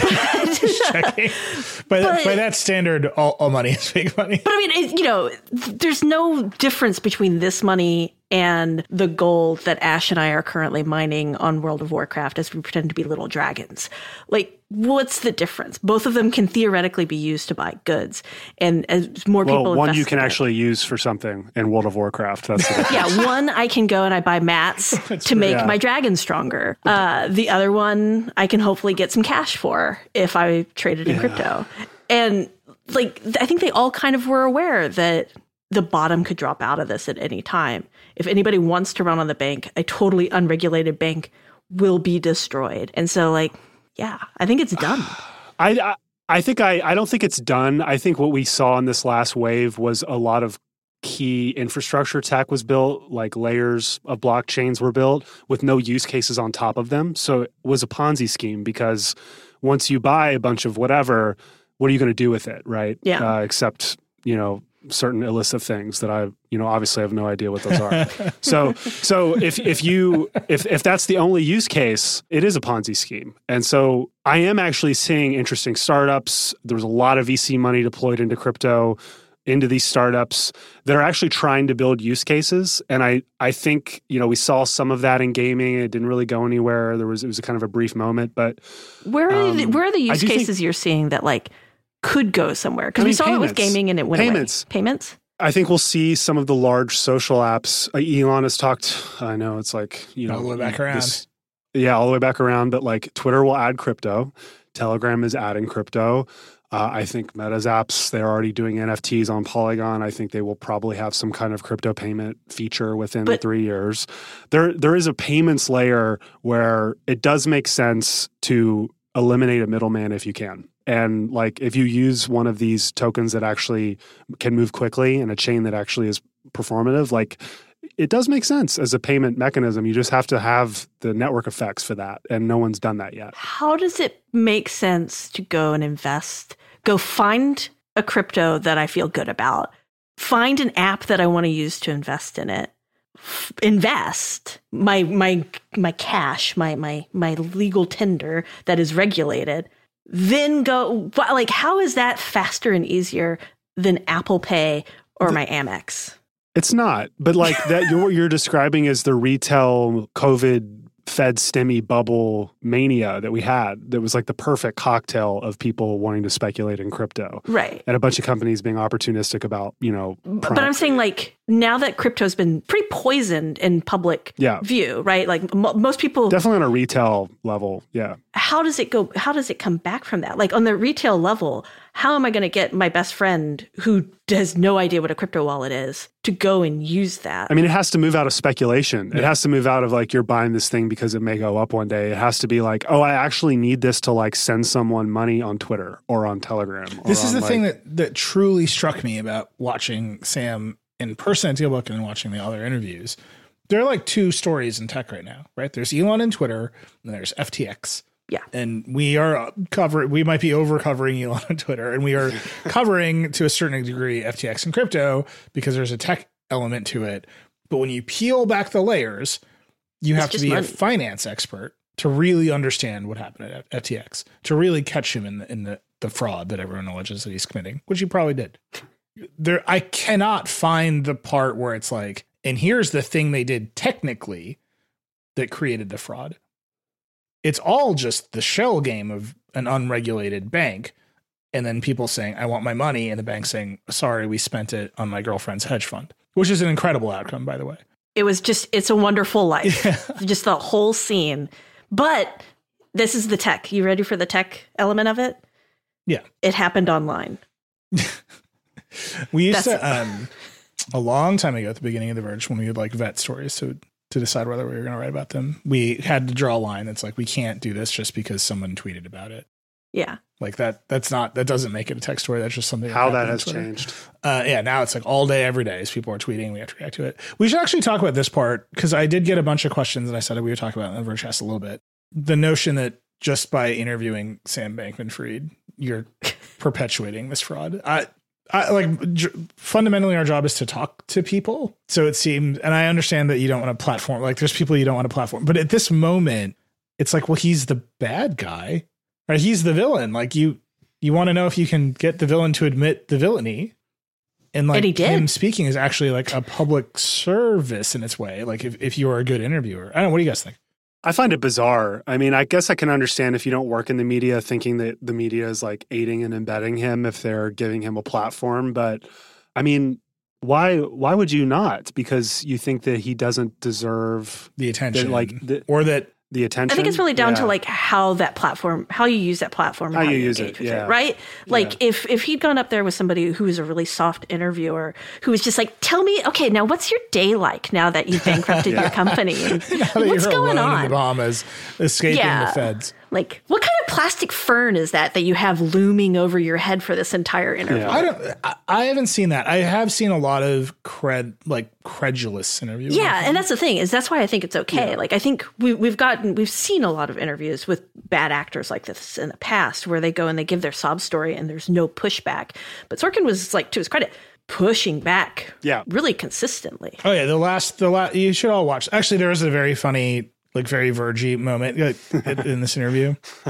Checking. By, But- by that standard, all, all money is fake money. But I mean, it, you know, th- there's no difference between this money and the gold that Ash and I are currently mining on World of Warcraft as we pretend to be little dragons. Like, what's the difference? Both of them can theoretically be used to buy goods. And as more Well, people one invest you can in it- actually use for something in World of Warcraft. That's the difference. Yeah, one I can go and I buy mats to make yeah. my dragon stronger. Uh, the other one I can hopefully get some cash for if I trade it in crypto. And like, I think they all kind of were aware that the bottom could drop out of this at any time. If anybody wants to run on the bank, a totally unregulated bank will be destroyed. And so, like, yeah, I think it's done. I, I I think I I don't think it's done. I think what we saw in this last wave was a lot of key infrastructure tech was built, like layers of blockchains were built with no use cases on top of them. So it was a Ponzi scheme, because once you buy a bunch of whatever, what are you going to do with it, right? Yeah. Uh, except, you know, certain illicit things that I, you know, obviously have no idea what those are. so, so if if you if if that's the only use case, it is a Ponzi scheme. And so I am actually seeing interesting startups. There was a lot of V C money deployed into crypto, into these startups that are actually trying to build use cases. And I I think, you know, we saw some of that in gaming. It didn't really go anywhere. There was it was a kind of a brief moment, but Where are, the, Um, where are the I use do think- cases you're seeing that, like, could go somewhere? Because I we mean, saw it with payments. gaming and it went Payments. away. Payments? I think we'll see some of the large social apps. Uh, Elon has talked, I know it's like, you know, All the way back around. this- yeah, all the way back around. But like Twitter will add crypto. Telegram is adding crypto. Uh, I think Meta's apps, they're already doing N F Ts on Polygon. I think they will probably have some kind of crypto payment feature within But- three years. There, There is a payments layer where it does make sense to eliminate a middleman if you can. And like if you use one of these tokens that actually can move quickly and a chain that actually is performative, like it does make sense as a payment mechanism. You just have to have the network effects for that. And no one's done that yet. How does it make sense to go and invest? Go find a crypto that I feel good about. Find an app that I want to use to invest in it. F- invest my my my cash, my my my legal tender that is regulated. Then go, wh- like, how is that faster and easier than Apple Pay or my Amex? It's not, but like that, you're, what you're describing is the retail COVID Fed stimmy bubble mania that we had that was like the perfect cocktail of people wanting to speculate in crypto. Right. And a bunch of companies being opportunistic about, you know. But I'm saying like now that crypto's been pretty poisoned in public yeah. view, right? Like m- most people. Definitely on a retail level. Yeah. How does it go? How does it come back from that? Like on the retail level, how am I going to get my best friend who has no idea what a crypto wallet is to go and use that? I mean, it has to move out of speculation. Yeah. It has to move out of like, you're buying this thing because it may go up one day. It has to be like, oh, I actually need this to like send someone money on Twitter or on Telegram. Or this is on, the like, thing that, that truly struck me about watching Sam in person at DealBook and watching the other interviews. There are like two stories in tech right now, right? There's Elon and Twitter, and there's F T X. Yeah. And we are covering, we might be over covering Elon and Twitter, and we are covering to a certain degree F T X and crypto because there's a tech element to it. But when you peel back the layers, you It's have to just be money. a finance expert to really understand what happened at F T X, to really catch him in the, in the, the fraud that everyone alleges that he's committing, which he probably did. There, I cannot find the part where it's like, and here's the thing they did technically that created the fraud. It's all just the shell game of an unregulated bank. And then people saying, I want my money. And the bank saying, sorry, we spent it on my girlfriend's hedge fund, which is an incredible outcome, by the way. It was just, it's a wonderful life. Yeah. Just the whole scene. But this is the tech. You ready for the tech element of it? Yeah. It happened online. We used That's- to, um, a long time ago at the beginning of The Verge, when we would like vet stories to, to decide whether we were going to write about them, we had to draw a line that's like, we can't do this just because someone tweeted about it. Yeah. Like that, that's not, that doesn't make it a tech story. That's just something. how that happened on has Twitter. changed. Uh, yeah, now it's like all day, every day, as people are tweeting, we have to react to it. We should actually talk about this part because I did get a bunch of questions and I said we would talk about it in the Vergecast a little bit. The notion that just by interviewing Sam Bankman-Fried, you're perpetuating this fraud. I, I like j- fundamentally our job is to talk to people. So it seems, and I understand that you don't want to platform, like there's people you don't want to platform, but at this moment, it's like, well, he's the bad guy, right? He's the villain. Like you, you want to know if you can get the villain to admit the villainy. And like And he did. him speaking is actually like a public service in its way. Like if, if you are a good interviewer, I don't know. What do you guys think? I find it bizarre. I mean, I guess I can understand if you don't work in the media thinking that the media is like aiding and embedding him if they're giving him a platform. But I mean, why why would you not? Because you think that he doesn't deserve The attention, that, like the, or that the attention. I think it's really down Yeah. to like how that platform, how you use that platform, and How how, you you use engage it, with yeah. it, right? Like if if he'd gone up there with somebody who was a really soft interviewer, who was just like, "Tell me, okay, now what's your day like now that you've bankrupted your company? And now that what's you're going alone on? in the Bahamas, escaping Yeah. the feds." Like, what kind of plastic fern is that that you have looming over your head for this entire interview?" Yeah. I don't. I, I haven't seen that. I have seen a lot of cred, like credulous interviews. Yeah, and that's the thing is that's why I think it's okay. Like I think we we've gotten we've seen a lot of interviews with bad actors like this in the past where they go and they give their sob story and there's no pushback. But Sorkin was like, to his credit, pushing back, Yeah. really consistently. Oh yeah, the last, the last. You should all watch. Actually, there was a very funny, like very Vergy moment like, in this interview.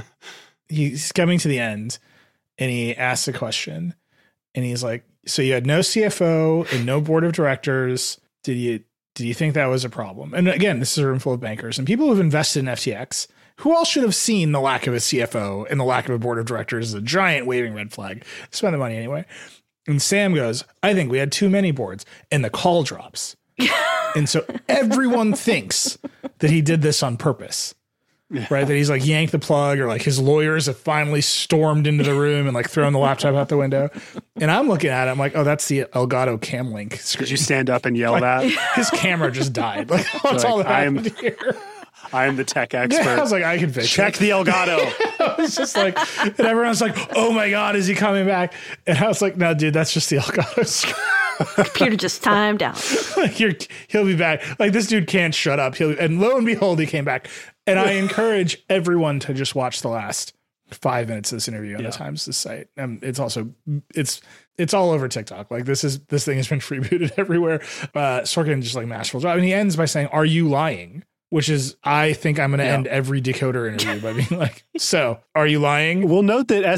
He's coming to the end, and he asks a question, and he's like, "So you had no C F O and no board of directors. Did you did you think that was a problem?" And again, this is a room full of bankers and people who've invested in F T X. Who all should have seen the lack of a C F O and the lack of a board of directors as a giant waving red flag. Spend the money anyway. And Sam goes, "I think we had too many boards." And the call drops. And so everyone thinks that he did this on purpose, right? That he's like yanked the plug or like his lawyers have finally stormed into the room and like thrown the laptop out the window. And I'm looking at it. I'm like, oh, that's the Elgato Camlink screen. Did you stand up and yell that? His camera just died. Like, what's Like, all that I'm- happened here? I am the tech expert. Yeah, I was like, I can fix Check it. the Elgato. I was just like, and everyone's like, oh my God, is he coming back? And I was like, no, dude, that's just the Elgato screen. Computer just timed out. Like you're, he'll be back. Like this dude can't shut up. He'll, and lo and behold, he came back. And I encourage everyone to just watch the last five minutes of this interview on Yeah. the Times this site. And it's also, it's, it's all over TikTok. Like this is, this thing has been freebooted everywhere. Uh, Sorkin just like masterful job. And he ends by saying, "Are you lying?" Which is, I think I'm going to Yeah. end every Decoder interview by being like, "So are you lying?" We'll note that S-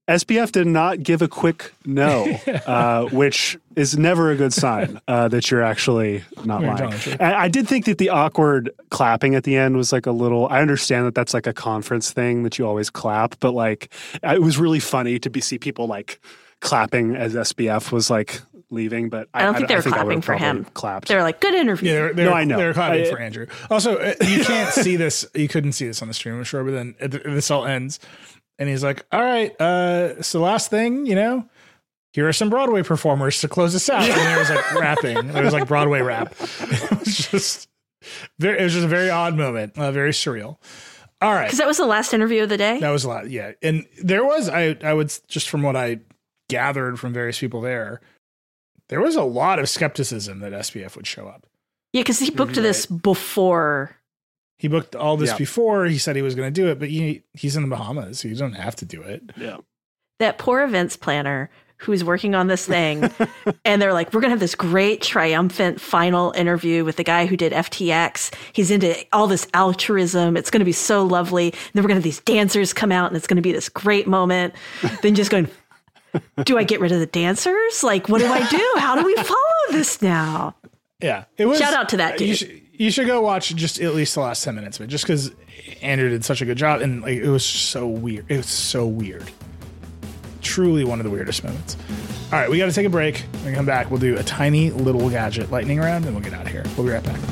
S B F did not give a quick no, uh, which is never a good sign uh, that you're actually not You're lying. telling I, I did think that the awkward clapping at the end was like a little, I understand that that's like a conference thing that you always clap, but like it was really funny to be see people like clapping as S B F was like leaving, but I, I don't think I, they were I think clapping for him. Clapped. They were like, good interview. Yeah, they were, they No, were, I know. They were clapping I- for Andrew. Also, uh, you can't see this. You couldn't see this on the stream, I'm sure. But then uh, th- this all ends, and he's like, "All right, uh, so last thing, you know, here are some Broadway performers to close us out." And there was like rapping. There was like Broadway rap. It was just very. It was just a very odd moment. Uh, very surreal. All right, Because that was the last interview of the day. that was a lot. Yeah, and there was I. I would just from what I gathered from various people there, there was a lot of skepticism that S B F would show up. Yeah, because he booked this before. He booked all this Yeah. before. He said he was going to do it, but he, he's in the Bahamas. So you don't have to do it. Yeah. That poor events planner who's working on this thing. And they're like, we're going to have this great triumphant final interview with the guy who did F T X. He's into all this altruism. It's going to be so lovely. And then we're going to have these dancers come out and it's going to be this great moment. Then just going, do I get rid of the dancers? Like, what do I do? How do we follow this now? Yeah. It was. Shout out to that dude. You should, you should go watch just at least the last ten minutes of it, just because Andrew did such a good job. And like, it was so weird. It was so weird. Truly one of the weirdest moments. All right. We got to take a break. When we come back, we'll do a tiny little gadget lightning round and we'll get out of here. We'll be right back.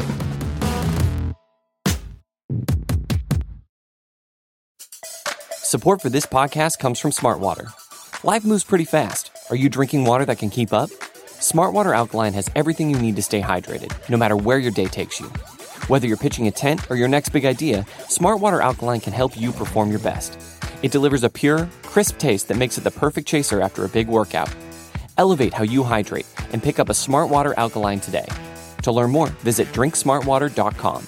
Support for this podcast comes from Smartwater. Life moves pretty fast. Are you drinking water that can keep up? Smartwater Alkaline has everything you need to stay hydrated, no matter where your day takes you. Whether you're pitching a tent or your next big idea, Smartwater Alkaline can help you perform your best. It delivers a pure, crisp taste that makes it the perfect chaser after a big workout. Elevate how you hydrate and pick up a Smartwater Alkaline today. To learn more, visit drink smartwater dot com.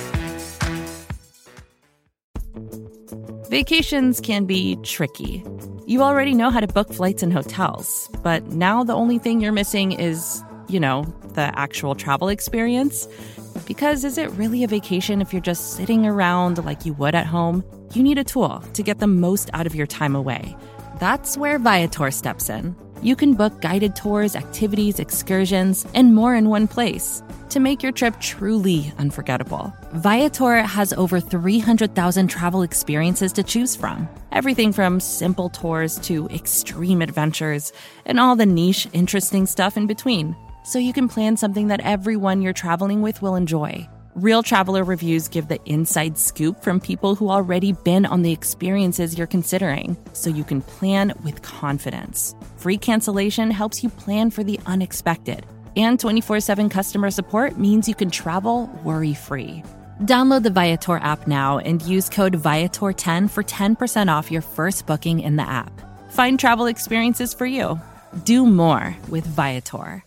Vacations can be tricky. You already know how to book flights and hotels, but now the only thing you're missing is, you know, the actual travel experience. Because is it really a vacation if you're just sitting around like you would at home? You need a tool to get the most out of your time away. That's where Viator steps in. You can book guided tours, activities, excursions, and more in one place to make your trip truly unforgettable. Viator has over three hundred thousand travel experiences to choose from. Everything from simple tours to extreme adventures and all the niche, interesting stuff in between. So you can plan something that everyone you're traveling with will enjoy. Real traveler reviews give the inside scoop from people who already been on the experiences you're considering, so you can plan with confidence. Free cancellation helps you plan for the unexpected. And twenty-four seven customer support means you can travel worry-free. Download the Viator app now and use code Viator ten for ten percent off your first booking in the app. Find travel experiences for you. Do more with Viator.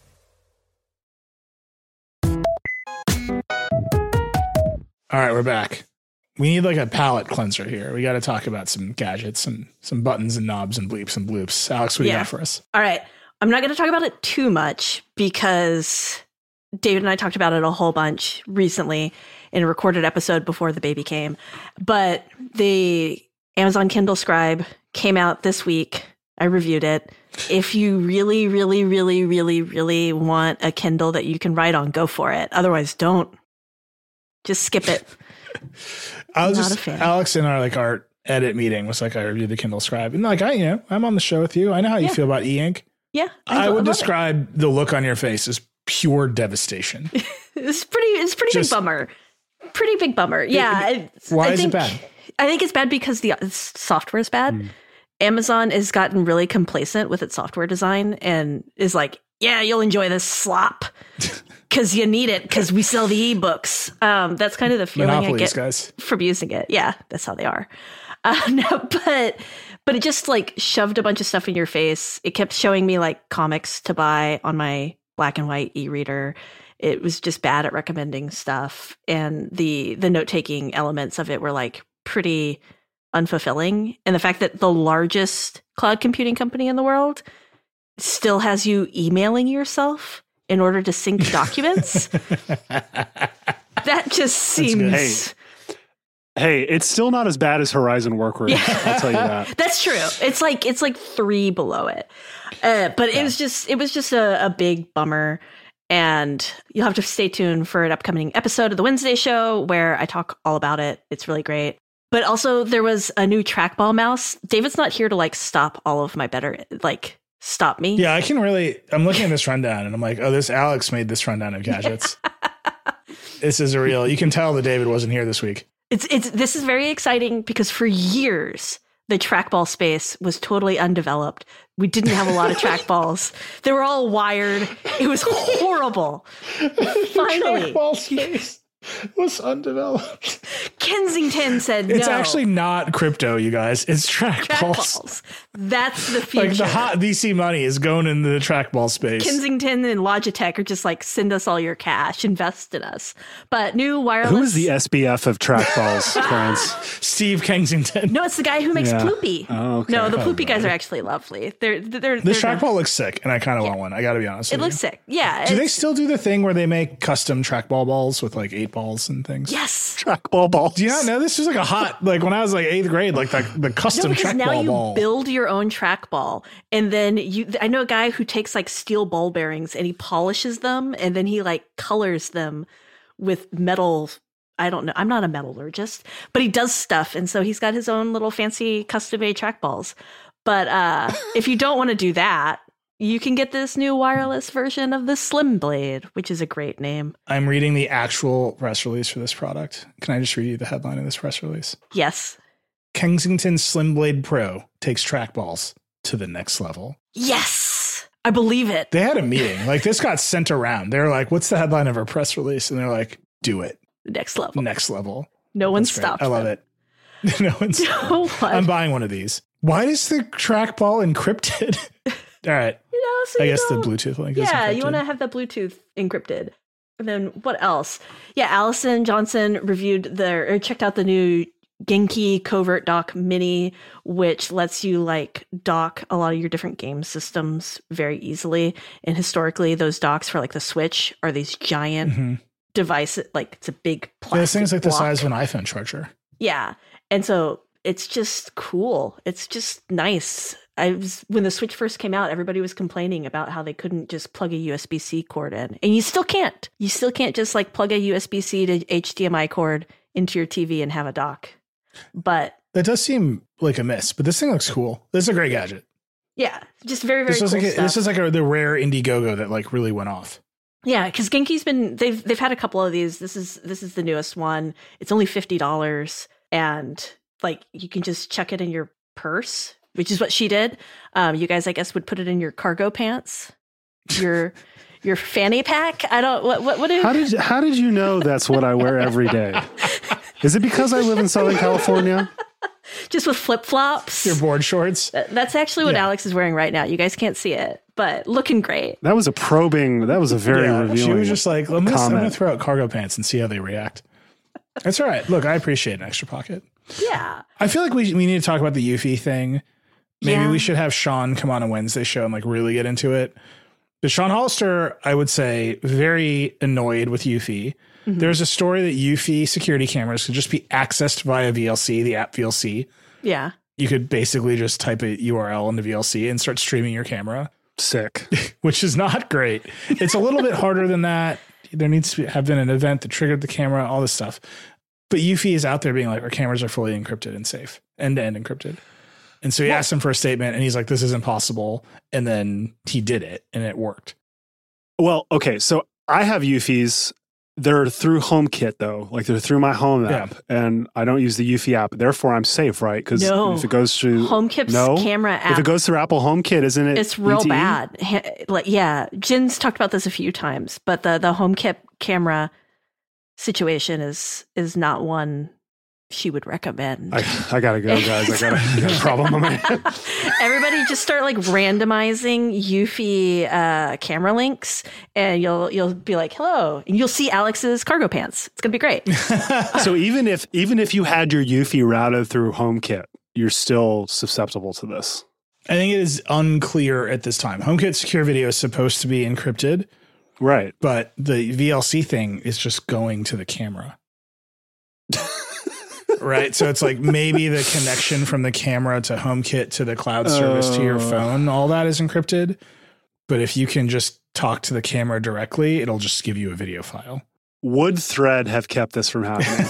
All right, we're back. We need like a palate cleanser here. We got to talk about some gadgets and some buttons and knobs and bleeps and bloops. Alex, what do you Yeah. got for us? All right. I'm not going to talk about it too much because David and I talked about it a whole bunch recently in a recorded episode before the baby came. But the Amazon Kindle Scribe came out this week. I reviewed it. If you really, really, really, really, really want a Kindle that you can write on, go for it. Otherwise, don't. Just skip it. I was Not just a fan. Alex in our like our edit meeting was like, I reviewed the Kindle Scribe, and like I, you know, I'm on the show with you. I know how you Yeah. feel about e-ink. Yeah. I, would love it. describe the look on your face as pure devastation. It's pretty. It's pretty Just- big bummer. Pretty big bummer. Yeah. it's- Why I is it think, bad? I think it's bad because the software is bad. Amazon has gotten really complacent with its software design and is like, yeah, you'll enjoy this slop because you need it because we sell the ebooks. Um, that's kind of the feeling I Monopolies, get guys. from using it. Yeah, that's how they are. Uh, no, but but it just like shoved a bunch of stuff in your face. It kept showing me like comics to buy on my black and white e-reader. It was just bad at recommending stuff, and the the note taking elements of it were like pretty unfulfilling. And the fact that the largest cloud computing company in the world still has you emailing yourself in order to sync documents, that just good. seems Hey, it's still not as bad as Horizon Workrooms. Yeah. I'll tell you that. That's true. It's like it's like three below it. Uh, but yeah. it was just it was just a, a big bummer. And you'll have to stay tuned for an upcoming episode of the Wednesday show where I talk all about it. It's really great. But also there was a new trackball mouse. David's not here to like stop all of my better like stop me. Yeah, I can really I'm looking at this rundown and I'm like, oh, this Alex made this rundown of gadgets. This is a real you can tell that David wasn't here this week. It's it's this is very exciting because for years the trackball space was totally undeveloped. We didn't have a lot of trackballs. They were all wired. It was horrible. Finally, trackball space was undeveloped. Kensington said no. It's actually not crypto, you guys. It's trackballs. Trackballs. That's the future. Like the hot V C money is going into the trackball space. Kensington and Logitech are just like, send us all your cash, invest in us. But new wireless. Who is the S B F of trackballs, Clarence? Steve Kensington. No, it's the guy who makes Yeah. Ploopy. Oh, okay. No, the Oh, Ploopy guys God. are actually lovely. They're they're. This they're trackball looks sick, and I kind of want one. I got to be honest It with looks you. sick. Yeah. Do they it's- still do the thing where they make custom trackball balls with like eight balls and things? Yes. Trackball balls. Do you not know this was like a hot like when I was like eighth grade, like the, the No, custom because now trackball you ball. build your own trackball, and then you. I know a guy who takes like steel ball bearings and he polishes them, and then he like colors them with metal. I don't know. I'm not a metallurgist, but he does stuff, and so he's got his own little fancy custom-made trackballs. But uh, if you don't want to do that, you can get this new wireless version of the Slim Blade, which is a great name. I'm reading the actual press release for this product. Can I just read you the headline of this press release? Yes. Kensington Slim Blade Pro takes trackballs to the next level. Yes. I believe it. They had a meeting. Like this got sent around. They're like, what's the headline of our press release? And they're like, do it. Next level. Next level. No one That's great. stopped I love them. it. No one's. No one. I'm buying one of these. Why is the trackball encrypted? All right. You know, so I you guess the don't- Bluetooth link is Yeah, you encrypted. want to have that Bluetooth encrypted. And then what else? Yeah, Allison Johnson reviewed the or checked out the new Genki Covert Dock Mini, which lets you like dock a lot of your different game systems very easily. And historically, those docks for like the Switch are these giant Mhm. devices. Like it's a big plastic. This thing's like the block. size of an iPhone charger. Yeah. And so it's just cool. It's just nice. I was when the Switch first came out, everybody was complaining about how they couldn't just plug a U S B C cord in. And you still can't. You still can't just like plug a U S B C to H D M I cord into your T V and have a dock. But That does seem like a miss, but this thing looks cool. This is a great gadget. yeah, just very, very This was cool like a, stuff. this is like a, the rare Indiegogo that like really went off. Yeah, because Genki's been they've they've had a couple of these. This is this is the newest one. It's only fifty dollars, and like you can just chuck it in your purse, which is what she did. Um, you guys, I guess, would put it in your cargo pants, your your fanny pack. I don't what what what do How did how did you know that's what I wear every day? Is it because I live in Southern California? just with flip flops. Your board shorts. That's actually what Yeah. Alex is wearing right now. You guys can't see it, but looking great. That was a probing. That was a very Yeah, revealing. she was just like, I'm gonna, I'm gonna comment. throw out cargo pants and see how they react. That's all right. Look, I appreciate an extra pocket. Yeah. I feel like we we need to talk about the Eufy thing. Maybe Yeah. we should have Sean come on a Wednesday show and like really get into it. But Sean Hollister, I would say, very annoyed with Eufy. Mm-hmm. There's a story that Eufy security cameras could just be accessed via V L C, the app V L C. Yeah. You could basically just type a U R L into V L C and start streaming your camera, Sick. which is not great. It's a little bit harder than that. There needs to be, have been an event that triggered the camera, all this stuff. But Eufy is out there being like, our cameras are fully encrypted and safe, end-to-end encrypted. And so he asked him for a statement and he's like, this isn't possible. And then he did it and it worked. Well, okay. So I have Eufys. They're through HomeKit though. Like they're through my home app, and I don't use the Eufy app. Therefore, I'm safe, right? Because No. if it goes through HomeKit's no? camera app. if it goes through Apple HomeKit, isn't it? It's real E T E? bad. Ha- Like, yeah, Jin's talked about this a few times, but the the HomeKit camera situation is is not one she would recommend. I, I gotta go, guys. I got a, I got a problem on my head. Everybody just start like randomizing Eufy uh, camera links, and you'll you'll be like, "Hello," and you'll see Alex's cargo pants. It's gonna be great. So even if even if you had your Eufy routed through HomeKit, you're still susceptible to this. I think it is unclear at this time. HomeKit Secure Video is supposed to be encrypted, Right. but the V L C thing is just going to the camera. right? So it's like maybe the connection from the camera to HomeKit to the cloud service to your phone, all that is encrypted. But if you can just talk to the camera directly, it'll just give you a video file. Would Thread have kept this from happening?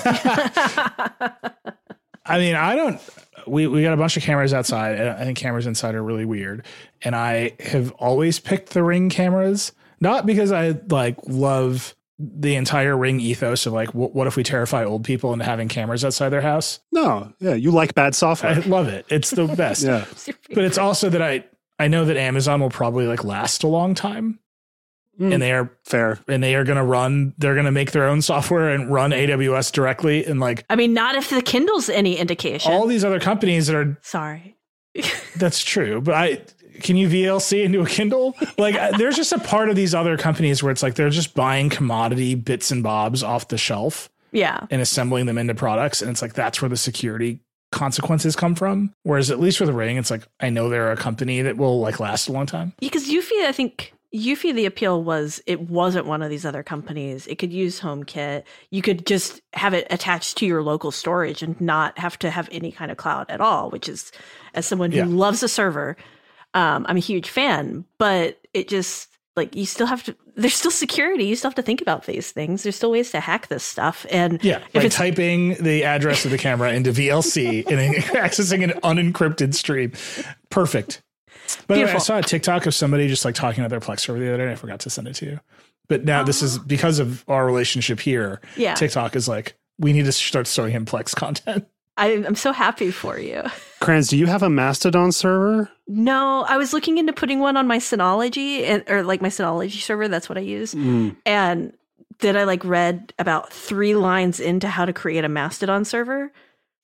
I mean, I don't. We, we got a bunch of cameras outside. And I think cameras inside are really weird. And I have always picked the Ring cameras, not because I like love the entire Ring ethos of like, w- what if we terrify old people into having cameras outside their house? No. Yeah. You like bad software. I love it. It's the best. Yeah. But it's also that I, I know that Amazon will probably like last a long time. Mm, and they are fair. And they are going to run, they're going to make their own software and run A W S directly. And like, I mean, not if the Kindle's any indication. All these other companies that are. Sorry. That's true. But I, can you V L C into a Kindle? Like, there's just a part of these other companies where it's like they're just buying commodity bits and bobs off the shelf. Yeah. And assembling them into products. And it's like, that's where the security consequences come from. Whereas at least with a Ring, it's like, I know they're a company that will like last a long time. Because Eufy, I think. Eufy, the appeal was it wasn't one of these other companies. It could use HomeKit. You could just have it attached to your local storage and not have to have any kind of cloud at all, which is, as someone who yeah. loves a server, um, I'm a huge fan. But it just, like, you still have to, there's still security. You still have to think about these things. There's still ways to hack this stuff. And yeah, if like it's typing the address of the camera into V L C and accessing an unencrypted stream. Perfect. By the way, I saw a TikTok of somebody just like talking about their Plex server the other day. I forgot to send it to you. But now oh. this is because of our relationship here. Yeah. TikTok is like, we need to start showing him Plex content. I, I'm so happy for you. Kranz, do you have a Mastodon server? No, I was looking into putting one on my Synology and, or like my Synology server. That's what I use. Mm. And then I like read about three lines into how to create a Mastodon server.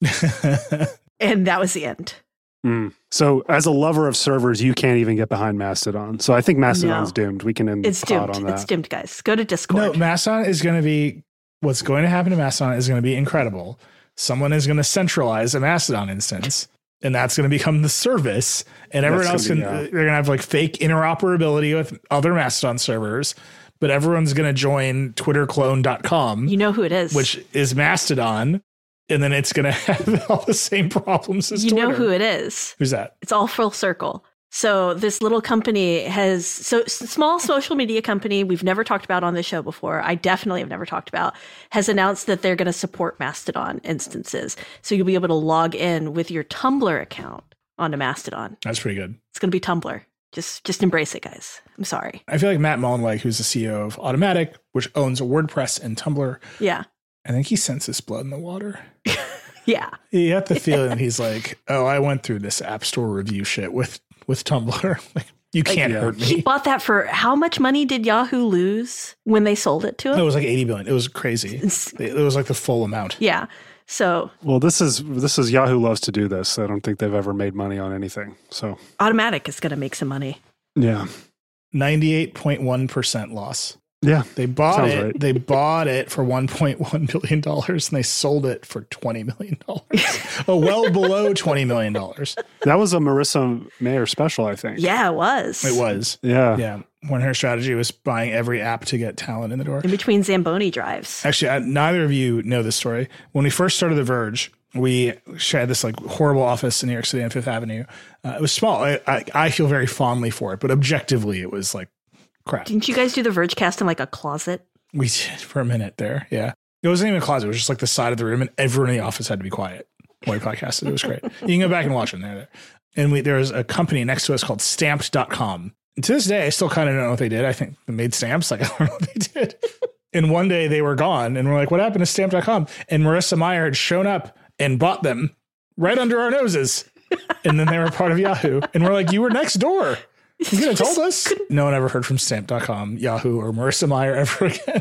And that was the end. Mm. So as a lover of servers, you can't even get behind Mastodon. So I think Mastodon's no. doomed. We can end it's the pod doomed. on that. It's doomed, guys. Go to Discord. No, Mastodon is going to be, what's going to happen to Mastodon is going to be incredible. Someone is going to centralize a Mastodon instance, and that's going to become the service. And everyone that's else can, be, yeah. they're going to have like fake interoperability with other Mastodon servers. But everyone's going to join twitter clone dot com. You know who it is. Which is Mastodon. And then it's going to have all the same problems as you Twitter. You know who it is. Who's that? It's all full circle. So this little company has, so small social media company we've never talked about on this show before. I definitely have never talked about, has announced that they're going to support Mastodon instances. So you'll be able to log in with your Tumblr account onto Mastodon. That's pretty good. It's going to be Tumblr. Just just embrace it, guys. I'm sorry. I feel like Matt Mullenweg, who's the C E O of Automattic, which owns a WordPress and Tumblr. Yeah. I think he senses blood in the water. Yeah. You have the feeling he's like, oh, I went through this App Store review shit with, with Tumblr. Like, you can't like, hurt me. He bought that for how much money did Yahoo lose when they sold it to him? It was like eighty billion. It was crazy. It was like the full amount. Yeah. So, well, this is this is Yahoo loves to do this. I don't think they've ever made money on anything. So Automattic is going to make some money. Yeah. ninety-eight point one percent loss. Yeah, they bought sounds it. Right. They bought it for one point one billion dollars, and they sold it for twenty million dollars. Oh, well below twenty million dollars. That was a Marissa Mayer special, I think. Yeah, it was. It was. Yeah, yeah. When her strategy was buying every app to get talent in the door, in between Zamboni drives. Actually, I, neither of you know this story. When we first started The Verge, we had this like horrible office in New York City on Fifth Avenue. Uh, it was small. I, I, I feel very fondly for it, but objectively, it was like crap. Didn't you guys do the Vergecast in like a closet? We did for a minute there. Yeah. It wasn't even a closet. It was just like the side of the room, and everyone in the office had to be quiet while we podcasted. It was great. You can go back and watch them there. And we, there was a company next to us called stamped dot com. And to this day, I still kind of don't know what they did. I think they made stamps. Like, I don't know what they did. And one day they were gone, and we're like, what happened to stamped dot com? And Marissa Mayer had shown up and bought them right under our noses. And then they were part of Yahoo. And we're like, you were next door. You could have told us. No one ever heard from stamped dot com, Yahoo, or Marissa Mayer ever again.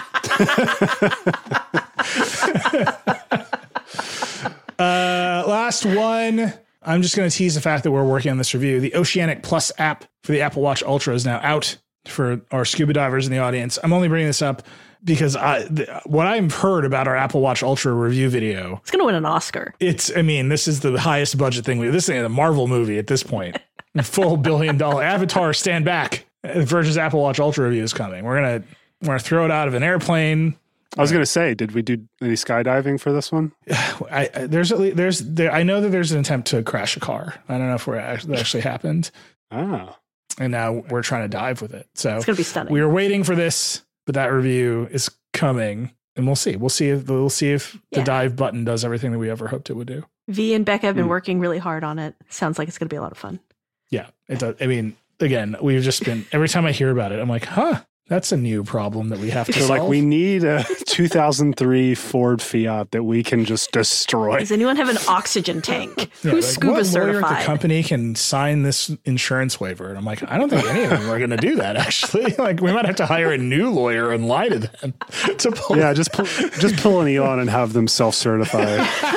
uh, last one. I'm just going to tease the fact that we're working on this review. The Oceanic Plus app for the Apple Watch Ultra is now out for our scuba divers in the audience. I'm only bringing this up because I, th- what I've heard about our Apple Watch Ultra review video, it's going to win an Oscar. It's, I mean, this is the highest budget thing. We, this is a Marvel movie at this point. Full billion dollar Avatar, stand back. Verge's Apple Watch Ultra review is coming. We're gonna we're gonna throw it out of an airplane. I was going to say, did we do any skydiving for this one? I, I there's at least, there's there. I know that there's an attempt to crash a car. I don't know if we're actually, that actually happened. Oh, and now we're trying to dive with it. So it's gonna be stunning. We were waiting for this, but that review is coming, and we'll see. We'll see if we'll see if the Yeah. dive button does everything that we ever hoped it would do. V and Becca have been Mm. working really hard on it. Sounds like it's gonna be a lot of fun. Yeah, it does. I mean, again, we've just been every time I hear about it, I'm like, huh. That's a new problem that we have to so solve. like we need a two thousand three Ford Fiat that we can just destroy. Does anyone have an oxygen tank? Yeah, Who's like, scuba what lawyer at certified? the company can sign this insurance waiver? And I'm like, I don't think any of them are going to do that. Actually, like we might have to hire a new lawyer and lie to them to pull. Yeah, just pull, just pull an Elon and have them self-certify.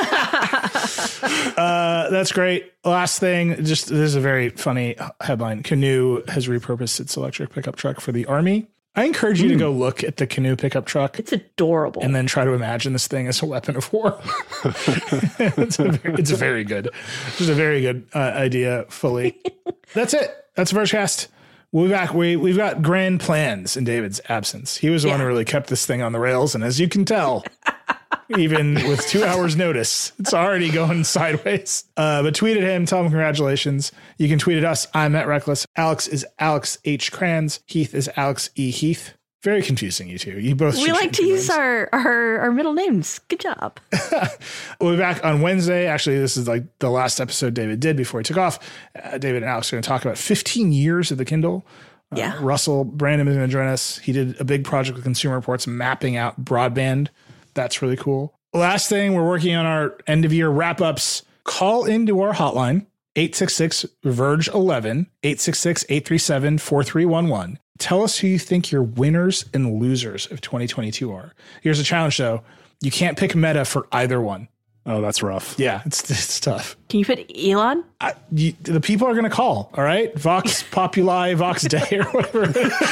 Uh, that's great. Last thing, just this is a very funny headline. Canoo has repurposed its electric pickup truck for the Army. I encourage you mm. to go look at the Canoo pickup truck. It's adorable. And then try to imagine this thing as a weapon of war. it's, a very, it's a very good, it's a very good uh, idea fully. That's it. That's Vergecast. We'll be back. We, we've got grand plans in David's absence. He was the yeah. one who really kept this thing on the rails. And as you can tell, even with two hours notice, it's already going sideways. Uh, but tweet at him, tell him congratulations. You can tweet at us. I'm at Reckless. Alex is Alex H. Kranz. Heath is Alex E. Heath. Very confusing, you two. You both. We like to use our, our our middle names. Good job. We'll be back on Wednesday. Actually, this is like the last episode David did before he took off. Uh, David and Alex are going to talk about fifteen years of the Kindle. Uh, yeah. Russell Brandon is going to join us. He did a big project with Consumer Reports mapping out broadband. That's really cool. Last thing, we're working on our end of year wrap ups. Call into our hotline, eight six six Verge eleven, eight six six, eight three seven, four three one one. Tell us who you think your winners and losers of twenty twenty-two are. Here's a challenge, though. You can't pick Meta for either one. Oh, that's rough. Yeah, it's it's tough. Can you put Elon? I, you, the people are going to call, all right? Vox Populi, Vox Day, or whatever.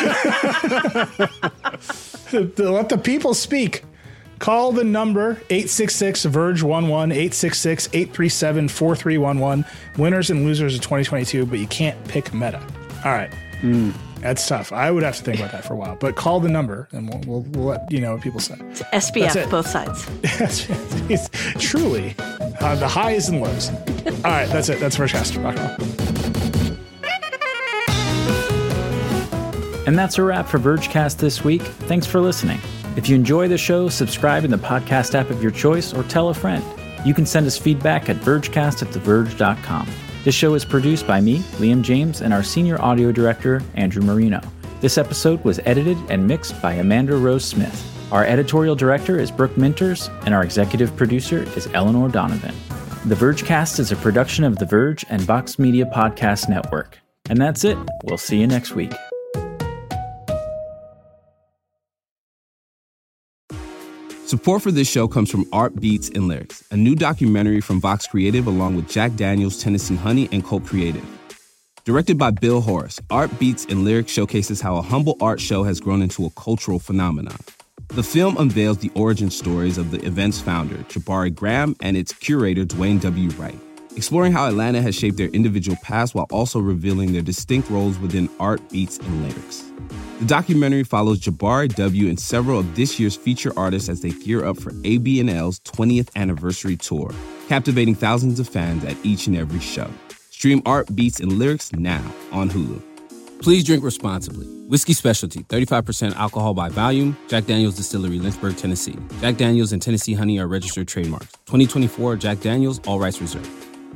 Let the people speak. Call the number eight six six Verge eleven, eight six six, eight three seven, four three one one. Winners and losers of twenty twenty-two, but you can't pick Meta. All right. Mm. That's tough. I would have to think about that for a while. But call the number, and we'll, we'll, we'll let you know what people say. It's S B F, both sides. It's truly uh, the highs and lows. All right, that's it. That's Vergecast. Rock on. And that's a wrap for Vergecast this week. Thanks for listening. If you enjoy the show, subscribe in the podcast app of your choice or tell a friend. You can send us feedback at vergecast at the verge dot com. This show is produced by me, Liam James, and our senior audio director, Andrew Marino. This episode was edited and mixed by Amanda Rose Smith. Our editorial director is Brooke Minters, and our executive producer is Eleanor Donovan. The Vergecast is a production of The Verge and Vox Media Podcast Network. And that's it. We'll see you next week. Support for this show comes from Art Beats and Lyrics, a new documentary from Vox Creative along with Jack Daniels, Tennessee Honey, and Colt Creative. Directed by Bill Horace, Art Beats and Lyrics showcases how a humble art show has grown into a cultural phenomenon. The film unveils the origin stories of the event's founder, Jabari Graham, and its curator, Dwayne W. Wright, exploring how Atlanta has shaped their individual paths while also revealing their distinct roles within art, beats, and lyrics. The documentary follows Jabari W. and several of this year's feature artists as they gear up for A B N L's twentieth anniversary tour, captivating thousands of fans at each and every show. Stream Art, Beats, and Lyrics now on Hulu. Please drink responsibly. Whiskey Specialty, thirty-five percent alcohol by volume. Jack Daniel's Distillery, Lynchburg, Tennessee. Jack Daniel's and Tennessee Honey are registered trademarks. twenty twenty-four Jack Daniel's, all rights reserved.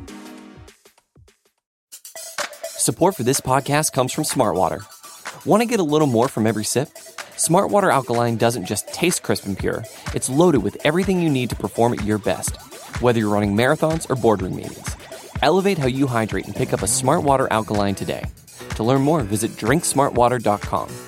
Support for this podcast comes from Smartwater. Want to get a little more from every sip? Smartwater Alkaline doesn't just taste crisp and pure. It's loaded with everything you need to perform at your best, whether you're running marathons or boardroom meetings. Elevate how you hydrate and pick up a Smartwater Alkaline today. To learn more, visit drink smart water dot com.